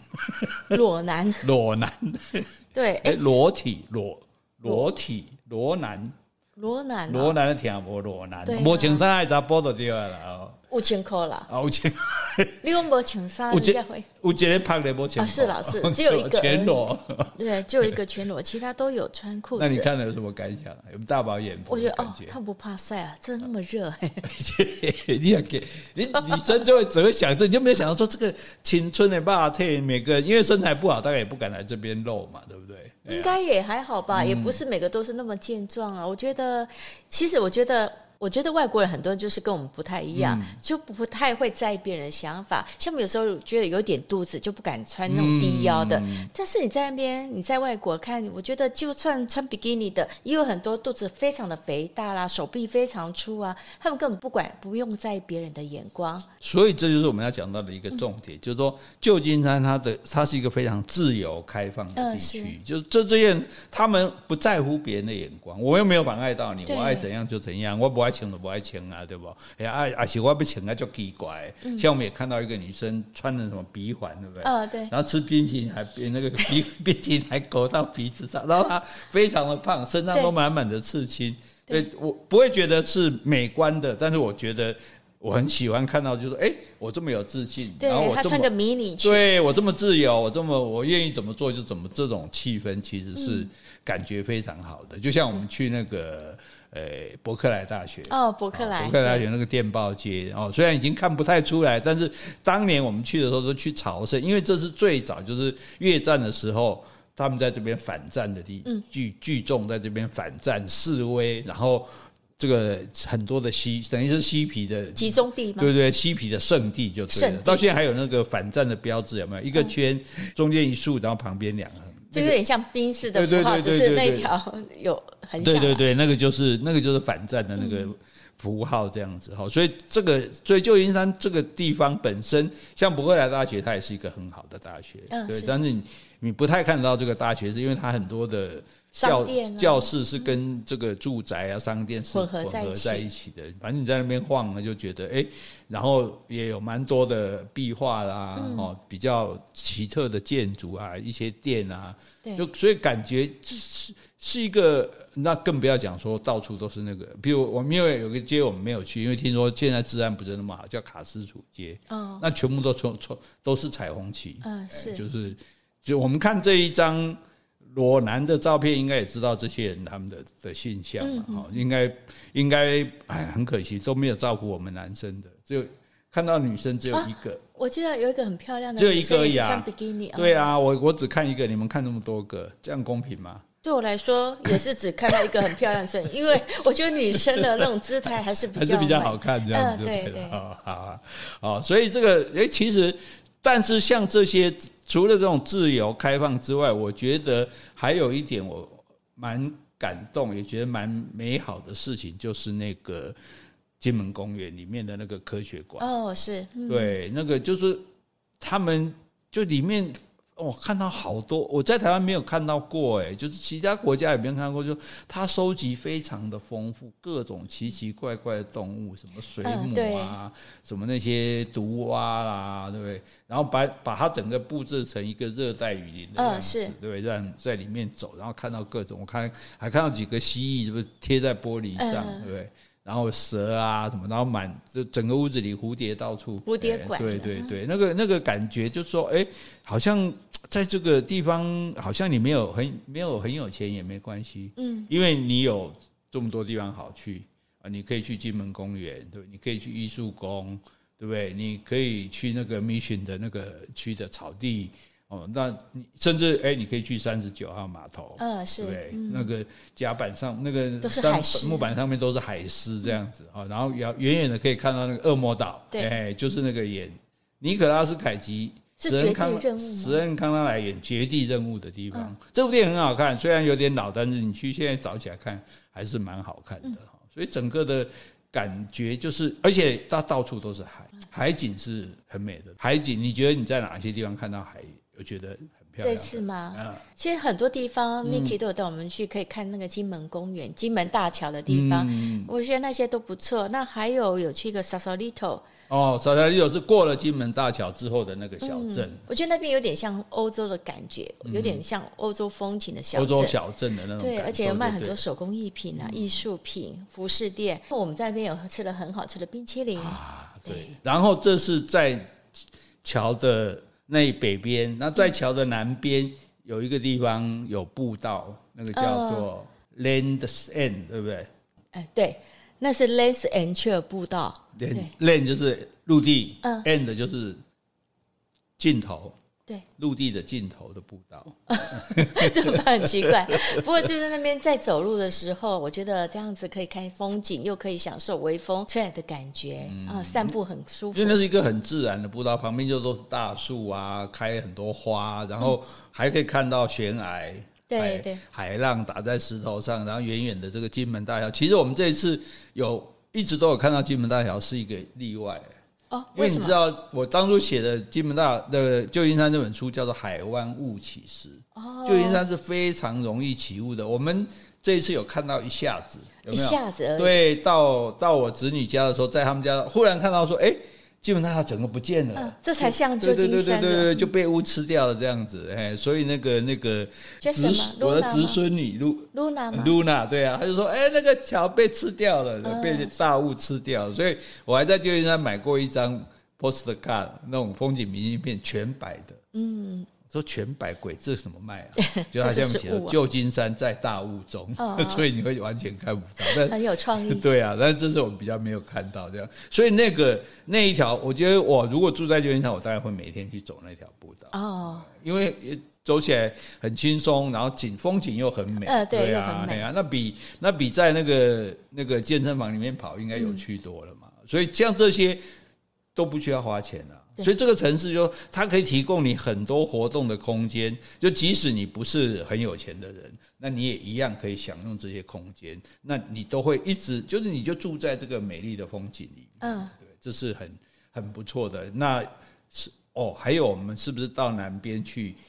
对，裸男的听无裸男，无穿衫还查甫就对了有穿裤啦有穿你讲无穿衫人家会有一个拍的无穿裤是啦，是只有一个全裸对，只有一个全裸，其他都有穿裤子。 那你看了有什么感想？有大饱眼福？ 我觉得他不怕晒啊，真的那么热女生就会只会想着，你就没有想到说这个青春的肉体，每个因为身材不好，大概也不敢来这边露嘛，对不对？ 应该也还好吧，也不是每个都是那么健壮啊。其实我觉得外国人很多人就是跟我们不太一样，就不太会在意别人的想法。像我们有时候觉得有点肚子就不敢穿那种低腰的，但是你在那边你在外国看，我觉得就算穿比基尼的也有很多肚子非常的肥大啦，手臂非常粗啊，他们根本不用在意别人的眼光。 所以这就是我们要讲到的一个重点，就是说旧金山它是一个非常自由开放的地区，就是这样他们不在乎别人的眼光，我又没有妨碍到你，我爱怎样就怎样，我不爱穿就不爱穿啊，对不？是我要穿啊，就奇怪。像我们也看到一个女生穿的什么鼻环，对不对？ 对。 然后吃冰淇淋还那个冰淇淋还勾到鼻子上，然后她非常的胖，身上都满满的刺青。对，我不会觉得是美观的，但是我觉得我很喜欢看到，就是我这么有自信， 对， 然后她穿个迷你裙， 对我这么自由，我愿意怎么做就怎么，这种气氛其实是感觉非常好的。就像我们去那个。伯克莱大学伯克莱大学那个电报街虽然已经看不太出来，但是当年我们去的时候都去朝圣，因为这是最早就是越战的时候他们在这边反战的聚众在这边反战示威，然后这个很多的等于是嬉皮的集中地吗？ 对不对？嬉皮的圣地就对了。到现在还有那个反战的标志，有没有？一个圈中间一竖，然后旁边两横。 就有点像宾士的符号，只是那条有很小。 对，那个就是反战的那个符号这样子。所以旧金山这个地方本身，像伯克莱大学，它也是一个很好的大学。对，但是你不太看得到这个大学，是因为它很多的教室是跟这个住宅啊、商店是混合在一起的。反正你在那边晃了，就觉得然后也有蛮多的壁画啦，比较奇特的建筑啊，一些店啊，就所以感觉是一个，那更不要讲说到处都是那个，比如我们因为有个街我们没有去，因为听说现在治安不是那么好，叫卡斯楚街，那全部都是彩虹旗，就我们看这一张裸男的照片，应该也知道这些人他们的现象嘛，应该很可惜都没有照顾我们男生的，只有看到女生只有一个。 我记得有一个很漂亮的， 只有一个而已穿比基尼。 对啊，我只看一个，你们看那么多个，这样公平吗？ 对我来说也是只看到一个很漂亮的身影，因为我觉得女生的那种姿态还是比较好看， 这样子对了。好，所以这个其实，但是像这些除了这种自由开放之外，我觉得还有一点我蛮感动，也觉得蛮美好的事情，就是那个金门公园里面的那个科学馆。 是， 对，那个就是他们就里面。看到好多我在台湾没有看到过，就是其他国家也没有看过，就他收集非常的丰富，各种奇奇怪怪的动物，什么水母啊，什么那些毒蛙啦，对不对？然后把它整个布置成一个热带雨林的样子，对不对？让在里面走，然后看到各种，我还看到几个蜥蜴，是不是贴在玻璃上，对不对？然后蛇啊什么，然后就整个屋子里蝴蝶到处， 蝴蝶馆， 对，那个感觉就是说，好像在这个地方，好像你没有很有钱也没关系，因为你有这么多地方好去啊，你可以去金门公园，对，你可以去艺术宫，对不对？你可以去那个 Mission 的那个区的草地。那你甚至你可以去39号码头， 是， 对，那个甲板上那个都是海狮， 木板上面都是海狮这样子然后远远的可以看到那个恶魔岛，对，就是那个演尼可拉斯凯奇史恩康纳莱演绝地任务的地方，这部电影很好看，虽然有点老，但是你去现在找起来看还是蛮好看的，所以整个的感觉就是，而且它到处都是海景是很美的海景。你觉得你在哪些地方看到海？我觉得很漂亮。 这次吗？其实很多地方 Niki 都有带我们去，可以看那个金门公园、金门大桥的地方，我觉得那些都不错。那还有去一个 Sausalito。 Sausalito 是过了金门大桥之后的那个小镇， 我觉得那边有点像欧洲的感觉，有点像欧洲风情的小镇， 欧洲小镇的那种感觉。 对，而且有卖很多手工艺品啊、艺术品、服饰店。我们在那边有吃了很好吃的冰淇淋对。然后这是在桥的那北边，那在桥的南边有一个地方有步道，那个叫做 Land's End， 对不对？ 对，那是 Land's End 步道。 Land 就是陆地，End 就是尽头。 对， 陆地的尽头的步道， 这个很奇怪。不过就在那边在走路的时候，我觉得这样子可以看风景，又可以享受微风吹来的感觉散步很舒服。 因为那是一个很自然的步道，旁边就都是大树啊，开很多花，然后还可以看到悬崖。 对， 海浪打在石头上，然后远远的这个金门大桥。其实我们这一次一直都有看到金门大桥是一个例外。因为你知道我当初写的金门大的旧金山这本书叫做海湾雾起时，旧金山是非常容易起雾的。我们这一次有看到一下子，有没有？ 一下子而已。 对，到我侄女家的时候，在他们家忽然看到说，金门大桥整个不见了， 这才像旧金山的， 对，就被雾吃掉了这样子，所以那个我的侄孙女Luna，对啊，他就说，那个桥被吃掉了，被大雾吃掉了，所以我还在旧金山买过一张 postcard 那种风景明信片，全白的，说全白鬼，这什么卖啊？就他下面写的旧金山在大雾中，所以你会完全看不到，但很有创意。 对啊，但是这是我们比较没有看到这样，所以那一条，我觉得我如果住在旧金山，我大概会每天去走那条步道因为走起来很轻松，然后风景又很美， 对啊， 那比在那个健身房里面跑应该有趣多了嘛，所以像这些都不需要花钱啊。所以这个城市它可以提供你很多活动的空间，就即使你不是很有钱的人，那你也一样可以享用这些空间，那你都会一直就是你就住在这个美丽的风景里面，对，这是很不错的。那是还有我们是不是到南边去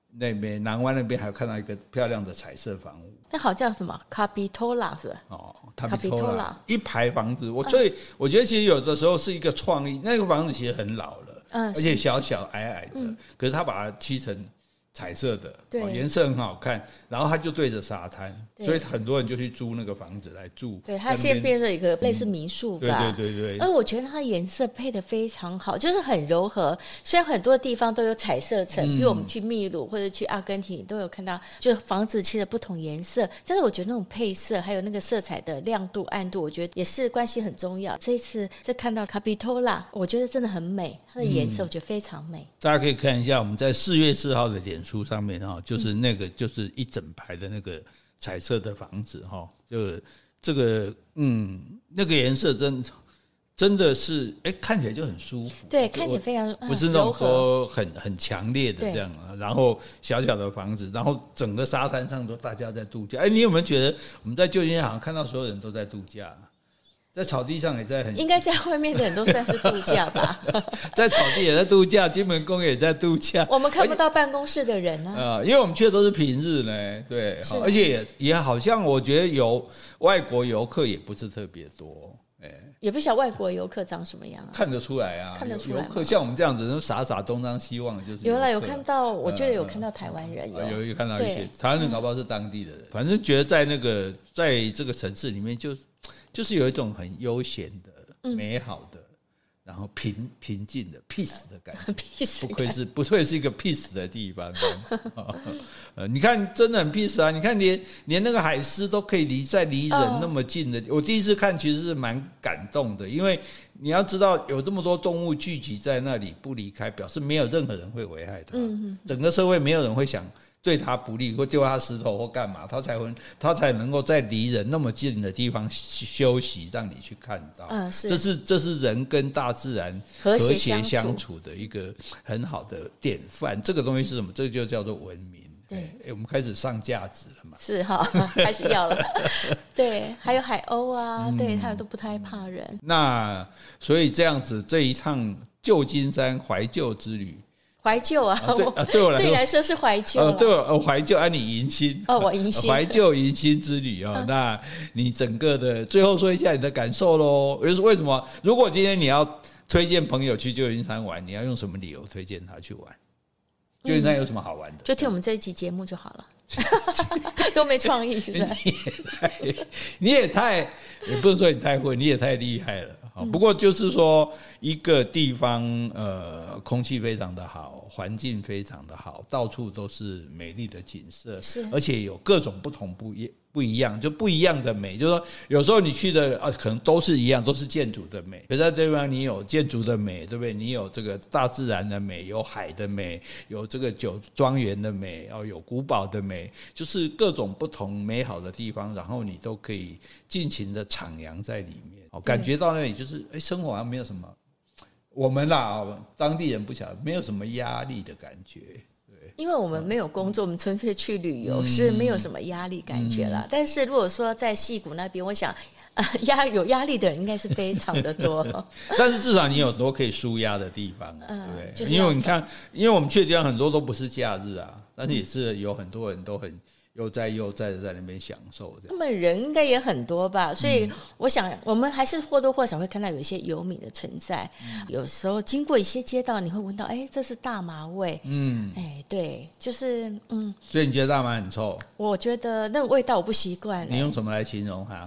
那边南湾那边还有看到一个漂亮的彩色房屋， 那好叫什么 Capitola 是吧 ？Capitola 一排房子，所以我觉得其实有的时候是一个创意。那个房子其实很老了，而且小小矮矮的，可是他把它漆成彩色的，颜色很好看，然后它就对着沙滩，所以很多人就去租那个房子来住。 对，它现在变成一个类似民宿吧。 对。 而我觉得它颜色配得非常好，就是很柔和。虽然很多地方都有彩色层，比如我们去秘鲁或者去阿根廷都有看到，就房子漆的不同颜色。但是我觉得那种配色还有那个色彩的亮度、暗度，我觉得也是关系很重要。这一次再看到 Capitola， 我觉得真的很美，它的颜色我觉得非常美。 大家可以看一下我们在4月4号的脸书上面就是那个就是一整排的那个彩色的房子就这个那个颜色真的是看起来就很舒服， 对，看起来非常不是那种说很强烈的这样然后小小的房子，然后整个沙滩上都大家在度假。你有没有觉得我们在旧金山好像看到所有人都在度假？在草地上也在应该在外面的人都算是度假吧。 在草地也在度假，金门公园也在度假。 我们看不到办公室的人啊， 因为我们去的都是平日呢，对，而且也好像我觉得外国游客也不是特别多， 也不晓得外国游客长什么样看得出来啊， 看得出来。 游客像我们这样子傻傻东张西望，就是有看到，我觉得有看到台湾人， 有看到一些台湾人，搞不好是当地的人。反正觉得在这个城市里面就是有一种很悠闲的、美好的，然后平静的 peace 的感觉。不愧是一个 peace 的地方。你看真的很 peace 啊！你看连那个海狮都可以离人那么近的。我第一次看其实是蛮感动的，因为你要知道有这么多动物聚集在那里不离开，表示没有任何人会危害它。整个社会没有人会想对他不利或丢他石头或干嘛，他才能够在离人那么近的地方休息，让你去看到。这是人跟大自然和谐相处的一个很好的典范。这个东西是什么？这个就叫做文明。对，我们开始上价值了嘛？ 是哈，开始要了。对，还有海鸥啊，对，他们都不太怕人。 那所以这样子，这一趟旧金山怀旧之旅。 怀旧啊， 对我来说是怀旧。 对我怀旧，你迎新我迎新， 怀旧迎新之旅那你整个的最后说一下你的感受咯。为什么？如果今天你要推荐朋友去旧金山玩，你要用什么理由推荐他去玩？旧金山有什么好玩的？ 就听我们这一期节目就好了。都没创意，是吧？ 你也不是说你太会，你也太厉害了。不过就是说，一个地方空气非常的好，环境非常的好，到处都是美丽的景色，而且有各种不一样，就不一样的美。就是说，有时候你去的可能都是一样，都是建筑的美。可是在这地方，你有建筑的美，对不对？你有这个大自然的美，有海的美，有这个酒庄园的美，有古堡的美，就是各种不同美好的地方，然后你都可以尽情的徜徉在里面，感觉到那里就是生活好像没有什么，我们当地人不晓得没有什么压力的感觉。 因为我们没有工作，我们纯粹去旅游，是没有什么压力感觉啦。但是如果说在矽谷那边，我想有压力的人应该是非常的多。 但是至少你有很多可以舒压的地方，对不对？就是因为你看，因为我们去的地方很多都不是假日啊，但是也是有很多人都很悠哉的在那边享受。 他们人应该也很多吧，所以我想我们还是或多或少会看到有一些游民的存在。有时候经过一些街道，你会闻到这是大麻味。对，就是所以你觉得大麻很臭？ 我觉得那个味道我不习惯。 你用什么来形容它？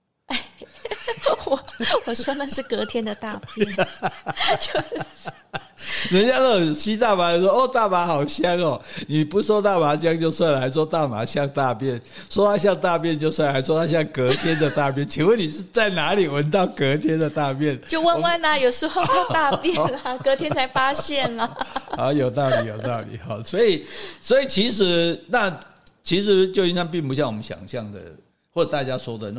我说那是隔天的大便。就是人家那种吸大麻说大麻好香哦，你不说大麻香就算了，还说大麻像大便，说它像大便就算了，还说它像隔天的大便。请问你是在哪里闻到隔天的大便？ 就弯弯啊，有时候它大便啦，隔天才发现啦。 好，有道理。好，所以其实旧金山并不像我们想象的或者大家说的那么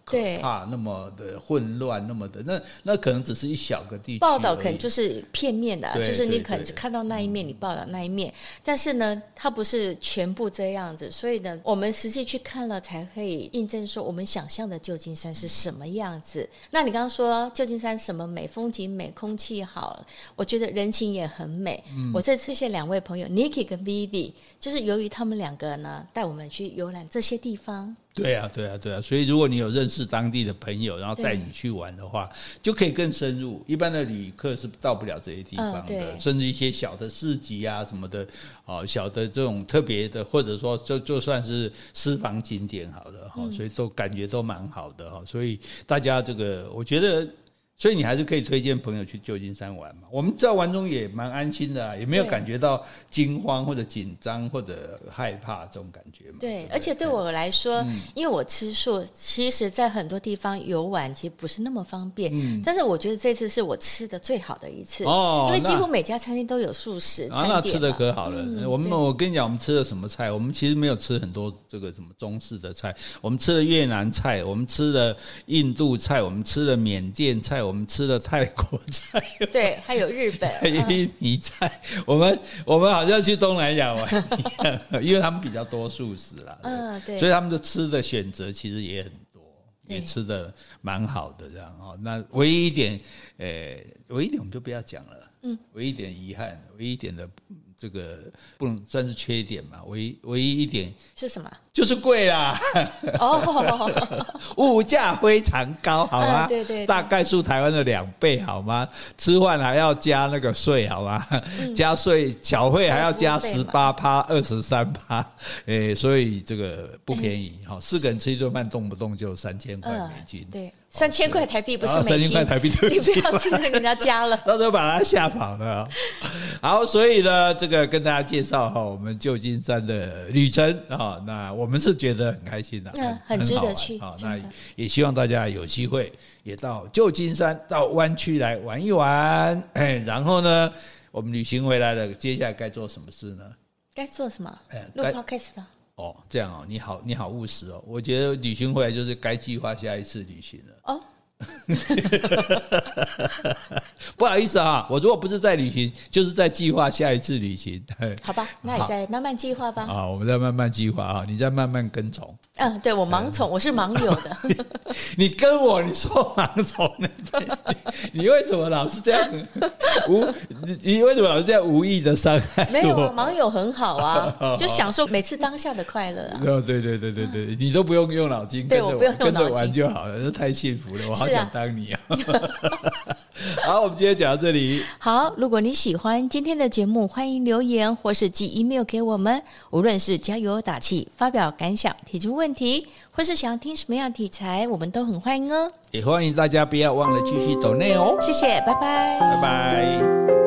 可怕，那么的混乱，那么的那可能只是一小个地区报道，可能就是片面的，就是你可能只看到那一面，你报道那一面，但是呢，它不是全部这样子，所以呢，我们实际去看了，才可以印证说我们想象的旧金山是什么样子。那你刚刚说旧金山什么美，风景美，空气好，我觉得人情也很美。我这次谢谢两位朋友 Nikki 跟 Vivi， 就是由于他们两个呢带我们去游览这些地方。 对啊，所以如果你有认识当地的朋友，然后带你去玩的话，就可以更深入。一般的旅客是到不了这些地方的，甚至一些小的市集啊什么的，小的这种特别的，或者说就算是私房景点好了，所以都感觉都蛮好的。所以大家这个，我觉得。所以你还是可以推荐朋友去旧金山玩嘛。我们在玩中也蛮安心的也没有感觉到惊慌或者紧张或者害怕这种感觉嘛。 对，而且对我来说，因为我吃素，其实在很多地方游玩其实不是那么方便。但是我觉得这次是我吃的最好的一次，因为几乎每家餐厅都有素食餐点那吃的可好了。我跟你讲，我们吃了什么菜？我们其实没有吃很多这个什么中式的菜，我们吃了越南菜，我们吃了印度菜，我们吃了缅甸菜。我们吃了泰国菜， 对，还有日本印尼菜。我们好像去东南亚玩一样，因为他们比较多素食啦，对，所以他们的吃的选择其实也很多，也吃的蛮好的这样。那唯一一点我们就不要讲了，唯一一点遗憾，唯一一点的这个不能算是缺点嘛，唯一一点是什么？ 就是贵啦，物价非常高，好吗？对，大概是台湾的2倍，好吗？吃饭还要加那个税，好吗？加税，小费还要加18%、23%，所以这个不便宜。4个人吃一顿饭，动不动就3000块美金。 对，3000块台币不是美金， 3000块台币，对不起， 你不要听人家加了， 到时候把他吓跑了。好，所以呢，这个跟大家介绍我们旧金山的旅程那我们是觉得很开心的， 很值得去。 那也希望大家有机会也到旧金山、到湾区来玩一玩。然后呢，我们旅行回来了，接下来该做什么事呢？ 该做什么？录 podcast 了。 这样你好务实哦。我觉得旅行回来就是该计划下一次旅行了。不好意思我如果不是在旅行，就是在计划下一次旅行。 好吧，那你再慢慢计划吧。 我们再慢慢计划你再慢慢跟从。 对，我盲从，我是盲友的。 你跟我，你说盲从，你为什么老是这样？你为什么老是这样无意的伤害我？ 没有盲友很好啊，就享受每次当下的快乐对，你都不用用脑筋， 对，我不用用脑筋， 跟着玩就好了，太幸福了，我好想当你好，我们今天讲到这里。 好，如果你喜欢今天的节目，欢迎留言或是寄 email 给我们，无论是加油打气、发表感想、提出问题，或是想要听什么样的题材，我们都很欢迎哦。 也欢迎大家不要忘了继续抖内哦。 谢谢，拜拜， 拜拜。